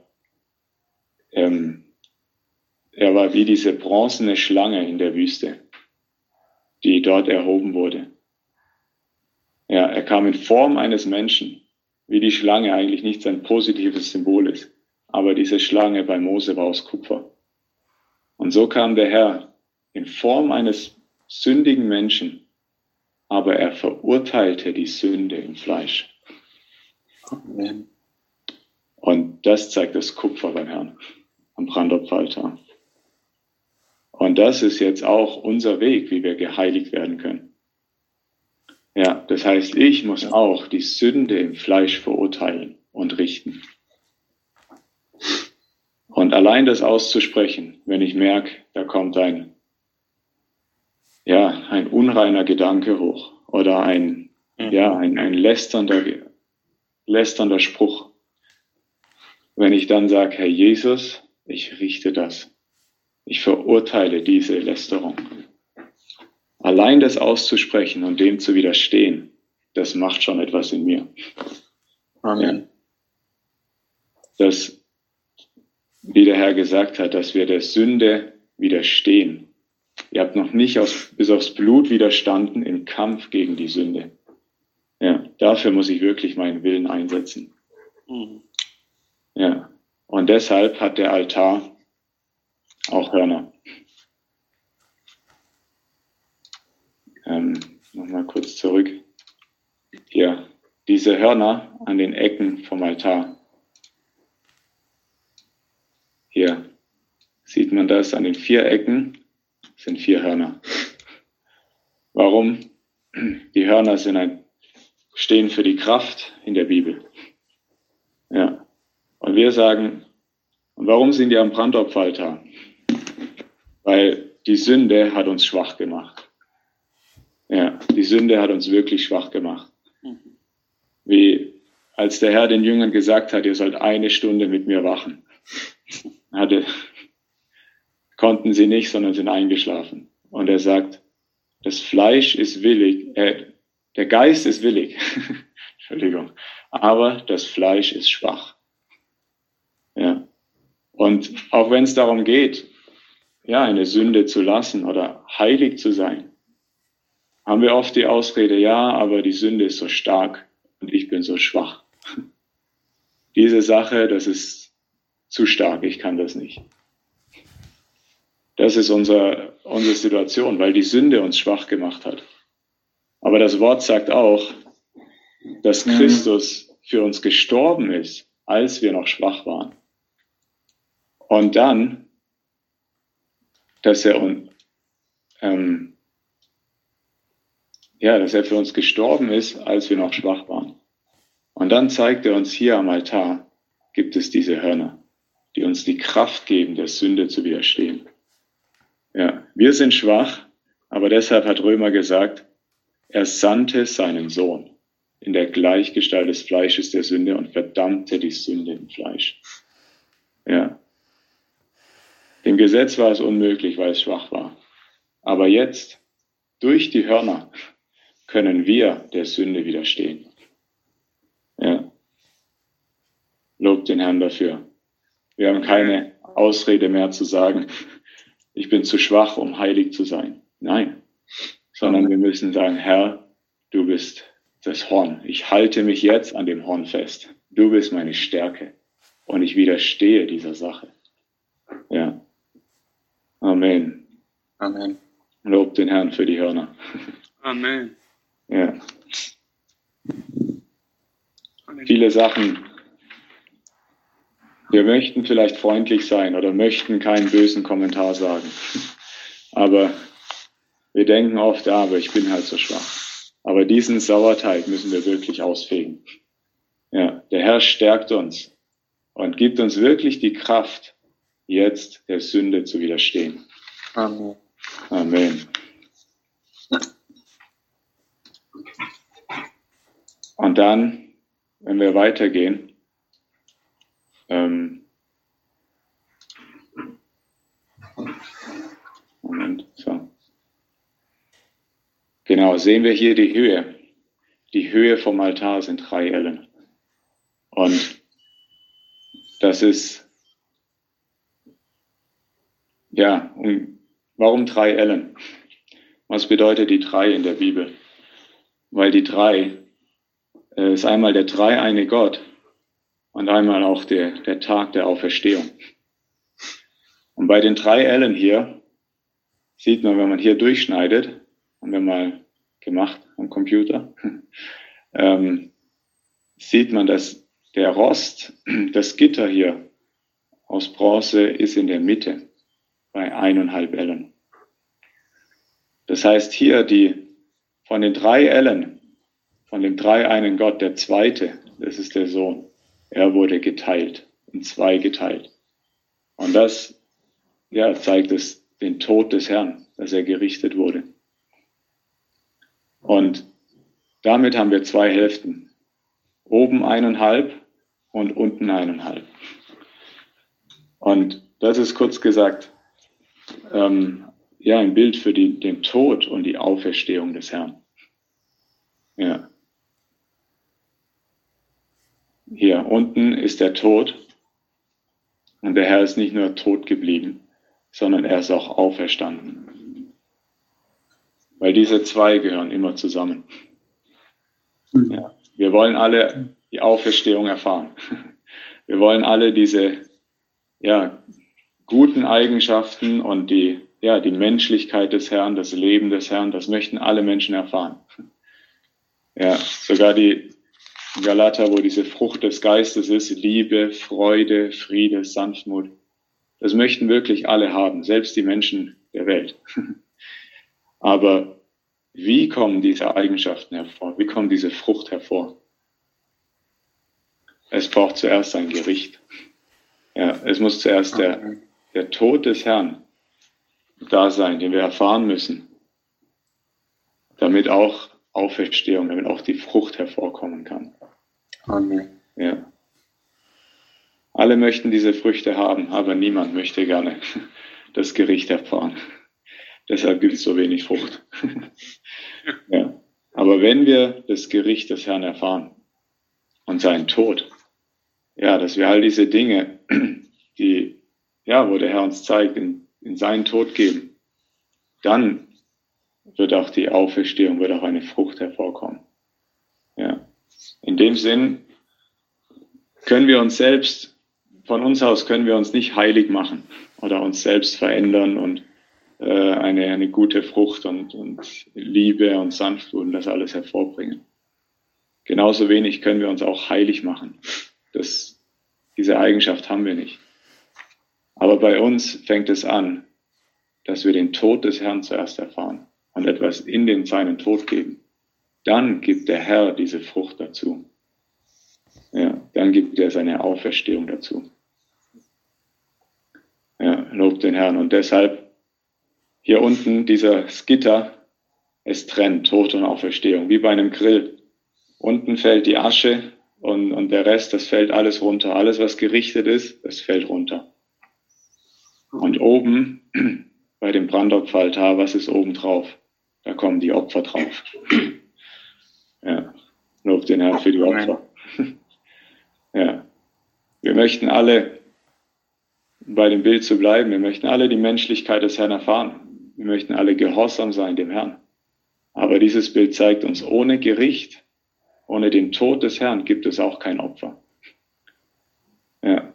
war wie diese bronzene Schlange in der Wüste, die dort erhoben wurde. Ja, er kam in Form eines Menschen, wie die Schlange eigentlich nicht sein positives Symbol ist. Aber diese Schlange bei Mose war aus Kupfer. Und so kam der Herr in Form eines sündigen Menschen, aber er verurteilte die Sünde im Fleisch. Amen. Und das zeigt das Kupfer beim Herrn am Brandopferaltar. Und das ist jetzt auch unser Weg, wie wir geheiligt werden können. Ja, das heißt, ich muss auch die Sünde im Fleisch verurteilen und richten. Und allein das auszusprechen, wenn ich merke, da kommt ein unreiner Gedanke hoch oder ein lästernder Spruch, Wenn ich dann sage, Herr Jesus, ich richte das. Ich verurteile diese Lästerung. Allein das auszusprechen und dem zu widerstehen, das macht schon etwas in mir. Amen. Dass, wie der Herr gesagt hat, dass wir der Sünde widerstehen. Ihr habt noch nicht bis aufs Blut widerstanden im Kampf gegen die Sünde. Ja, dafür muss ich wirklich meinen Willen einsetzen. Ja, und deshalb hat der Altar auch Hörner. Nochmal kurz zurück. Hier, diese Hörner an den Ecken vom Altar. Hier sieht man das, an den 4 Ecken sind 4 Hörner. Warum? Die Hörner stehen für die Kraft in der Bibel. Ja. Und wir sagen, und warum sind die am Brandopferaltar? Weil die Sünde hat uns schwach gemacht. Ja, die Sünde hat uns wirklich schwach gemacht. Wie als der Herr den Jüngern gesagt hat, ihr sollt 1 Stunde mit mir wachen. Konnten sie nicht, sondern sind eingeschlafen. Und er sagt, das Fleisch ist willig, der Geist ist willig, Entschuldigung, aber das Fleisch ist schwach. Ja. Und auch wenn es darum geht, ja, eine Sünde zu lassen oder heilig zu sein, haben wir oft die Ausrede, ja, aber die Sünde ist so stark und ich bin so schwach. Diese Sache, das ist zu stark, ich kann das nicht. Das ist unsere Situation, weil die Sünde uns schwach gemacht hat. Aber das Wort sagt auch, dass Christus für uns gestorben ist, als wir noch schwach waren. Und dann, dass er für uns gestorben ist, als wir noch schwach waren. Und dann zeigt er uns hier am Altar, gibt es diese Hörner, die uns die Kraft geben, der Sünde zu widerstehen. Ja, wir sind schwach, aber deshalb hat Römer gesagt, er sandte seinen Sohn in der Gleichgestalt des Fleisches der Sünde und verdammte die Sünde im Fleisch. Ja. Dem Gesetz war es unmöglich, weil es schwach war. Aber jetzt, durch die Hörner, können wir der Sünde widerstehen. Ja. Lobt den Herrn dafür. Wir haben keine Ausrede mehr zu sagen, ich bin zu schwach, um heilig zu sein. Nein, sondern wir müssen sagen, Herr, du bist das Horn. Ich halte mich jetzt an dem Horn fest. Du bist meine Stärke und ich widerstehe dieser Sache. Ja. Amen. Amen. Lobt den Herrn für die Hörner. Amen. Ja. Amen. Viele Sachen. Wir möchten vielleicht freundlich sein oder möchten keinen bösen Kommentar sagen. Aber wir denken oft, ja, aber ich bin halt so schwach. Aber diesen Sauerteig müssen wir wirklich ausfegen. Ja, der Herr stärkt uns und gibt uns wirklich die Kraft, jetzt der Sünde zu widerstehen. Amen. Amen. Und dann, wenn wir weitergehen, Moment, so. Genau, sehen wir hier die Höhe. Die Höhe vom Altar sind 3 Ellen. Und das ist, ja, warum 3 Ellen? Was bedeutet die 3 in der Bibel? Weil die 3 ist einmal der dreieine Gott und einmal auch der Tag der Auferstehung. Und bei den 3 Ellen hier sieht man, wenn man hier durchschneidet, haben wir mal gemacht am Computer, sieht man, dass der Rost, das Gitter hier aus Bronze ist in der Mitte bei 1,5 Ellen. Das heißt hier von den 3 Ellen, von dem dreieinen Gott, der zweite, das ist der Sohn, er wurde geteilt, in 2 geteilt. Und das zeigt den Tod des Herrn, dass er gerichtet wurde. Und damit haben wir 2 Hälften. Oben 1,5 und unten 1,5. Und das ist kurz gesagt ein Bild für den Tod und die Auferstehung des Herrn. Ja. Hier unten ist der Tod und der Herr ist nicht nur tot geblieben, sondern er ist auch auferstanden. Weil diese zwei gehören immer zusammen. Ja. Wir wollen alle die Auferstehung erfahren. Wir wollen alle diese guten Eigenschaften und die Menschlichkeit des Herrn, das Leben des Herrn, das möchten alle Menschen erfahren. Ja, sogar die Galater, wo diese Frucht des Geistes ist, Liebe, Freude, Friede, Sanftmut, das möchten wirklich alle haben, selbst die Menschen der Welt. Aber wie kommen diese Eigenschaften hervor? Wie kommt diese Frucht hervor? Es braucht zuerst ein Gericht. Ja, es muss zuerst der Tod des Herrn da sein, den wir erfahren müssen, damit auch Auferstehung, damit auch die Frucht hervorkommen kann. Amen. Ja. Alle möchten diese Früchte haben, aber niemand möchte gerne das Gericht erfahren. Deshalb gibt es so wenig Frucht. Ja. Aber wenn wir das Gericht des Herrn erfahren und seinen Tod, dass wir all diese Dinge, wo der Herr uns zeigt, in seinen Tod geben, dann wird auch die Auferstehung, wird auch eine Frucht hervorkommen. Ja. In dem Sinn können wir uns selbst, von uns aus können wir uns nicht heilig machen oder uns selbst verändern und eine gute Frucht und Liebe und Sanftmut und das alles hervorbringen. Genauso wenig können wir uns auch heilig machen. Diese Eigenschaft haben wir nicht. Aber bei uns fängt es an, dass wir den Tod des Herrn zuerst erfahren und etwas in seinen Tod geben. Dann gibt der Herr diese Frucht dazu. Ja, dann gibt er seine Auferstehung dazu. Ja, lobt den Herrn. Und deshalb hier unten dieses Gitter, es trennt Tod und Auferstehung, wie bei einem Grill. Unten fällt die Asche und der Rest, das fällt alles runter. Alles, was gerichtet ist, das fällt runter. Und oben, bei dem Brandopferaltar, was ist oben drauf? Da kommen die Opfer drauf. Ja, lobt den Herrn für die Opfer. Ja, wir möchten alle, bei dem Bild zu bleiben, wir möchten alle die Menschlichkeit des Herrn erfahren. Wir möchten alle gehorsam sein dem Herrn. Aber dieses Bild zeigt uns, ohne Gericht, ohne den Tod des Herrn gibt es auch kein Opfer. Ja.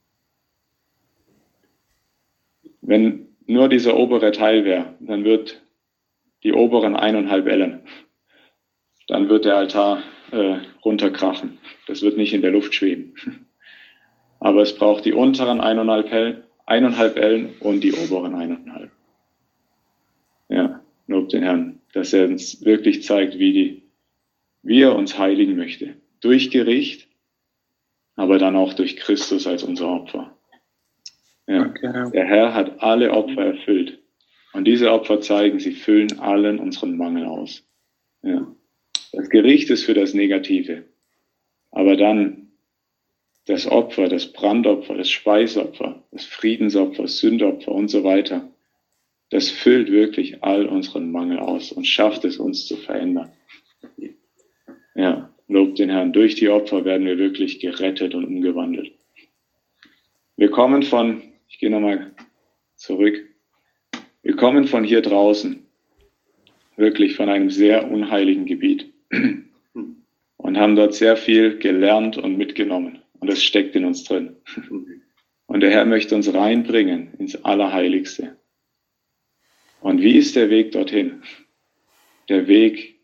Wenn nur dieser obere Teil wäre, dann wird die oberen 1,5 Ellen, dann wird der Altar runterkrachen. Das wird nicht in der Luft schweben. Aber es braucht die unteren 1,5 Ellen und die oberen 1,5. Ja, lobt den Herrn, dass er uns wirklich zeigt, wie er uns heiligen möchte. Durch Gericht, aber dann auch durch Christus als unser Opfer. Ja, okay. Der Herr hat alle Opfer erfüllt. Und diese Opfer zeigen, sie füllen allen unseren Mangel aus. Ja. Das Gericht ist für das Negative. Aber dann das Opfer, das Brandopfer, das Speisopfer, das Friedensopfer, das Sündopfer und so weiter, das füllt wirklich all unseren Mangel aus und schafft es, uns zu verändern. Ja, lobt den Herrn. Durch die Opfer werden wir wirklich gerettet und umgewandelt. Wir kommen ich gehe nochmal zurück, wir kommen von hier draußen, wirklich von einem sehr unheiligen Gebiet und haben dort sehr viel gelernt und mitgenommen. Und das steckt in uns drin. Und der Herr möchte uns reinbringen ins Allerheiligste. Und wie ist der Weg dorthin? Der Weg,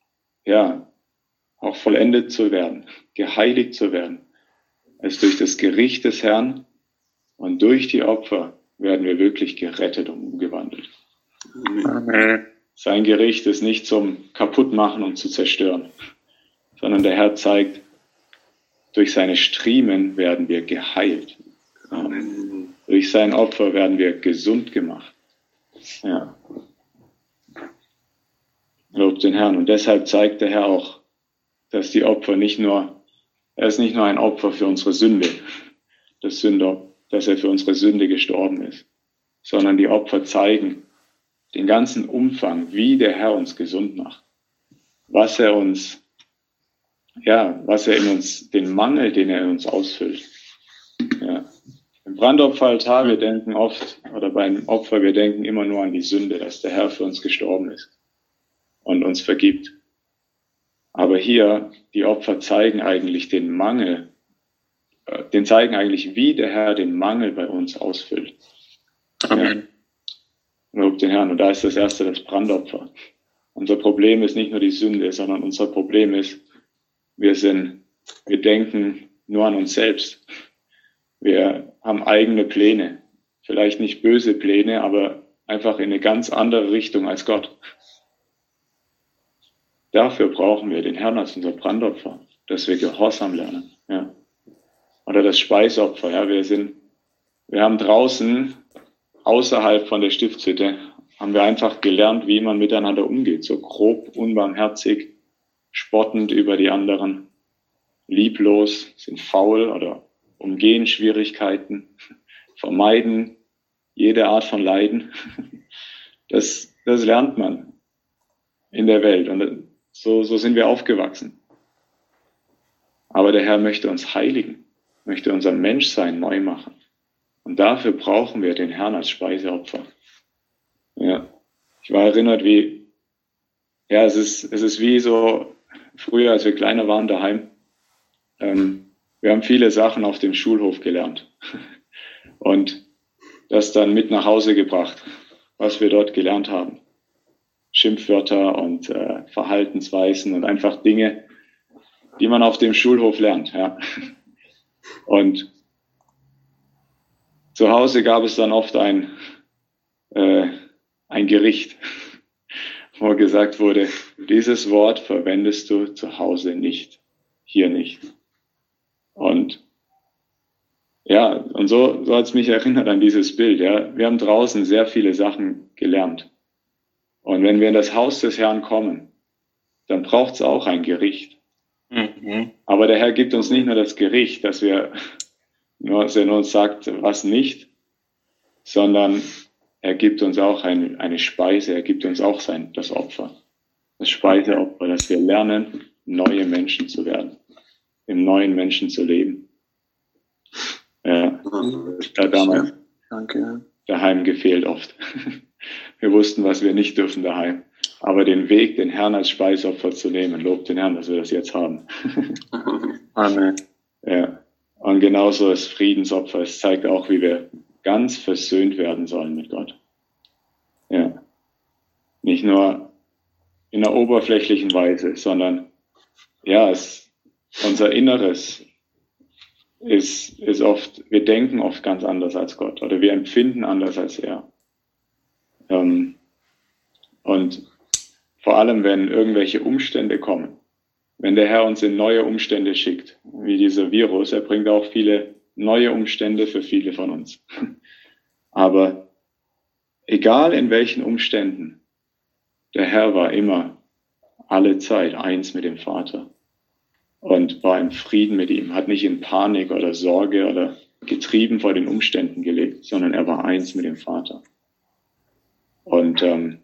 auch vollendet zu werden, geheiligt zu werden, ist durch das Gericht des Herrn und durch die Opfer werden wir wirklich gerettet und umgewandelt. Amen. Sein Gericht ist nicht zum Kaputtmachen und zu zerstören, sondern der Herr zeigt, durch seine Striemen werden wir geheilt. Amen. Durch sein Opfer werden wir gesund gemacht. Ja. Lobt den Herrn. Und deshalb zeigt der Herr auch, dass die Opfer er ist nicht nur ein Opfer für unsere Sünde, das dass er für unsere Sünde gestorben ist, sondern die Opfer zeigen den ganzen Umfang, wie der Herr uns gesund macht, was er in uns, den Mangel, den er in uns ausfüllt. Ja. Im Brandopferaltar, wir denken oft, oder beim Opfer, wir denken immer nur an die Sünde, dass der Herr für uns gestorben ist und uns vergibt. Aber hier, die Opfer zeigen eigentlich den Mangel, zeigen eigentlich, wie der Herr den Mangel bei uns ausfüllt. Amen. Ja. Lob den Herrn. Und da ist das erste das Brandopfer. Unser Problem ist nicht nur die Sünde, sondern unser Problem ist, wir denken nur an uns selbst. Wir haben eigene Pläne. Vielleicht nicht böse Pläne, aber einfach in eine ganz andere Richtung als Gott. Dafür brauchen wir den Herrn als unser Brandopfer, dass wir Gehorsam lernen. Ja. Oder das Speisopfer. Ja. Wir haben draußen, außerhalb von der Stiftshütte, haben wir einfach gelernt, wie man miteinander umgeht. So grob, unbarmherzig, spottend über die anderen, lieblos, sind faul oder umgehen Schwierigkeiten, vermeiden jede Art von Leiden. Das lernt man in der Welt und so sind wir aufgewachsen. Aber der Herr möchte uns heiligen, möchte unser Menschsein neu machen. Und dafür brauchen wir den Herrn als Speiseopfer. Ja. Ich war erinnert, es ist wie so früher, als wir kleiner waren daheim. Wir haben viele Sachen auf dem Schulhof gelernt und das dann mit nach Hause gebracht, was wir dort gelernt haben. Schimpfwörter und Verhaltensweisen und einfach Dinge, die man auf dem Schulhof lernt. Ja. Und zu Hause gab es dann oft ein Gericht, wo gesagt wurde, dieses Wort verwendest du zu Hause nicht, hier nicht. Und ja, und so hat es mich erinnert an dieses Bild. Ja. Wir haben draußen sehr viele Sachen gelernt. Und wenn wir in das Haus des Herrn kommen, dann braucht es auch ein Gericht. Mhm. Aber der Herr gibt uns nicht nur das Gericht, dass er nur uns sagt, was nicht, sondern er gibt uns auch eine Speise, er gibt uns auch das Opfer. Das Speiseopfer, dass wir lernen, neue Menschen zu werden, im neuen Menschen zu leben. Ja, das hat damals daheim gefehlt oft. Wir wussten, was wir nicht dürfen daheim. Aber den Weg, den Herrn als Speiseopfer zu nehmen, lobt den Herrn, dass wir das jetzt haben. Amen. Ja. Und genauso das Friedensopfer. Es zeigt auch, wie wir ganz versöhnt werden sollen mit Gott. Ja. Nicht nur in einer oberflächlichen Weise, sondern ja, unser Inneres ist oft, wir denken oft ganz anders als Gott oder wir empfinden anders als er. Und vor allem, wenn irgendwelche Umstände kommen, wenn der Herr uns in neue Umstände schickt, wie dieser Virus, er bringt auch viele neue Umstände für viele von uns. Aber egal in welchen Umständen, der Herr war immer alle Zeit eins mit dem Vater und war im Frieden mit ihm, hat nicht in Panik oder Sorge oder getrieben vor den Umständen gelebt, sondern er war eins mit dem Vater. Und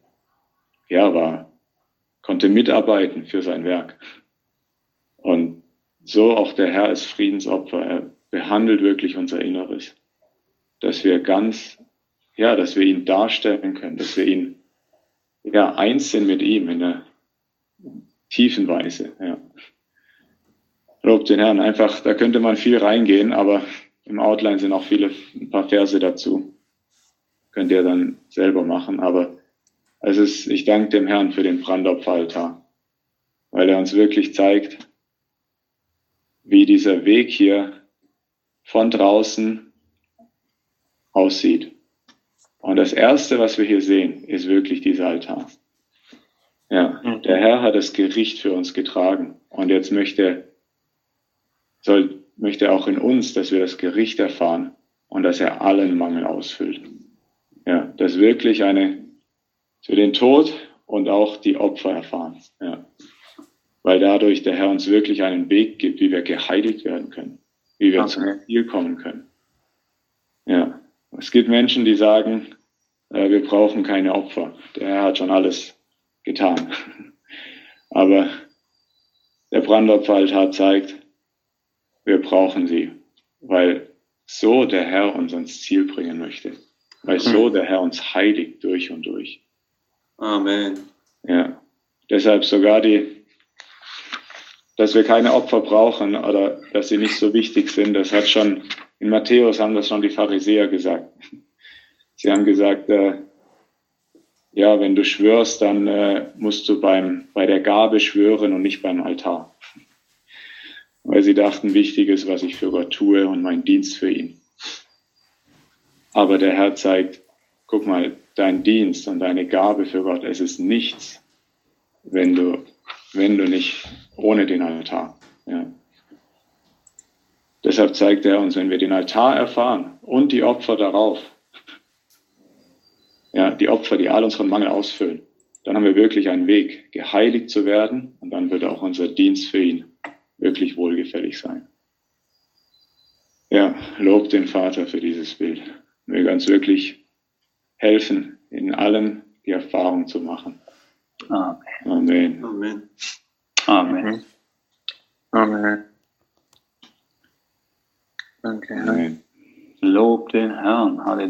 konnte mitarbeiten für sein Werk. Und so auch der Herr als Friedensopfer, er behandelt wirklich unser Inneres, dass wir dass wir ihn darstellen können, dass wir ihn eins sind mit ihm in der tiefen Weise. Ja. Lobt den Herrn. Einfach, da könnte man viel reingehen, aber im Outline sind auch ein paar Verse dazu. Könnt ihr dann selber machen. Aber ich danke dem Herrn für den Brandopferaltar, weil er uns wirklich zeigt, wie dieser Weg hier von draußen aussieht. Und das Erste, was wir hier sehen, ist wirklich dieser Altar. Ja, der Herr hat das Gericht für uns getragen. Und jetzt möchte er auch in uns, dass wir das Gericht erfahren und dass er allen Mangel ausfüllt. Ja, dass wirklich für den Tod und auch die Opfer erfahren. Ja. Weil dadurch der Herr uns wirklich einen Weg gibt, wie wir geheiligt werden können, wie wir zum Ziel kommen können. Ja, es gibt Menschen, die sagen, wir brauchen keine Opfer. Der Herr hat schon alles getan. Aber der Brandopferaltar zeigt, wir brauchen sie, weil so der Herr uns ans Ziel bringen möchte. Weil so der Herr uns heiligt durch und durch. Amen. Ja, deshalb sogar dass wir keine Opfer brauchen oder dass sie nicht so wichtig sind, das hat schon, in Matthäus haben das schon die Pharisäer gesagt. Sie haben gesagt, ja, wenn du schwörst, dann musst du bei der Gabe schwören und nicht beim Altar. Weil sie dachten, wichtig ist, was ich für Gott tue und mein Dienst für ihn. Aber der Herr zeigt, guck mal, dein Dienst und deine Gabe für Gott, es ist nichts, wenn du nicht ohne den Altar. Ja. Deshalb zeigt er uns, wenn wir den Altar erfahren und die Opfer darauf, ja, die Opfer, die all unseren Mangel ausfüllen, dann haben wir wirklich einen Weg, geheiligt zu werden, und dann wird auch unser Dienst für ihn wirklich wohlgefällig sein. Ja, lobt den Vater für dieses Bild. Möge uns wirklich helfen, in allem die Erfahrung zu machen. Amen. Amen. Amen. Amen. Amen. Danke, Herr. Amen. Lob den Herrn. Halleluja.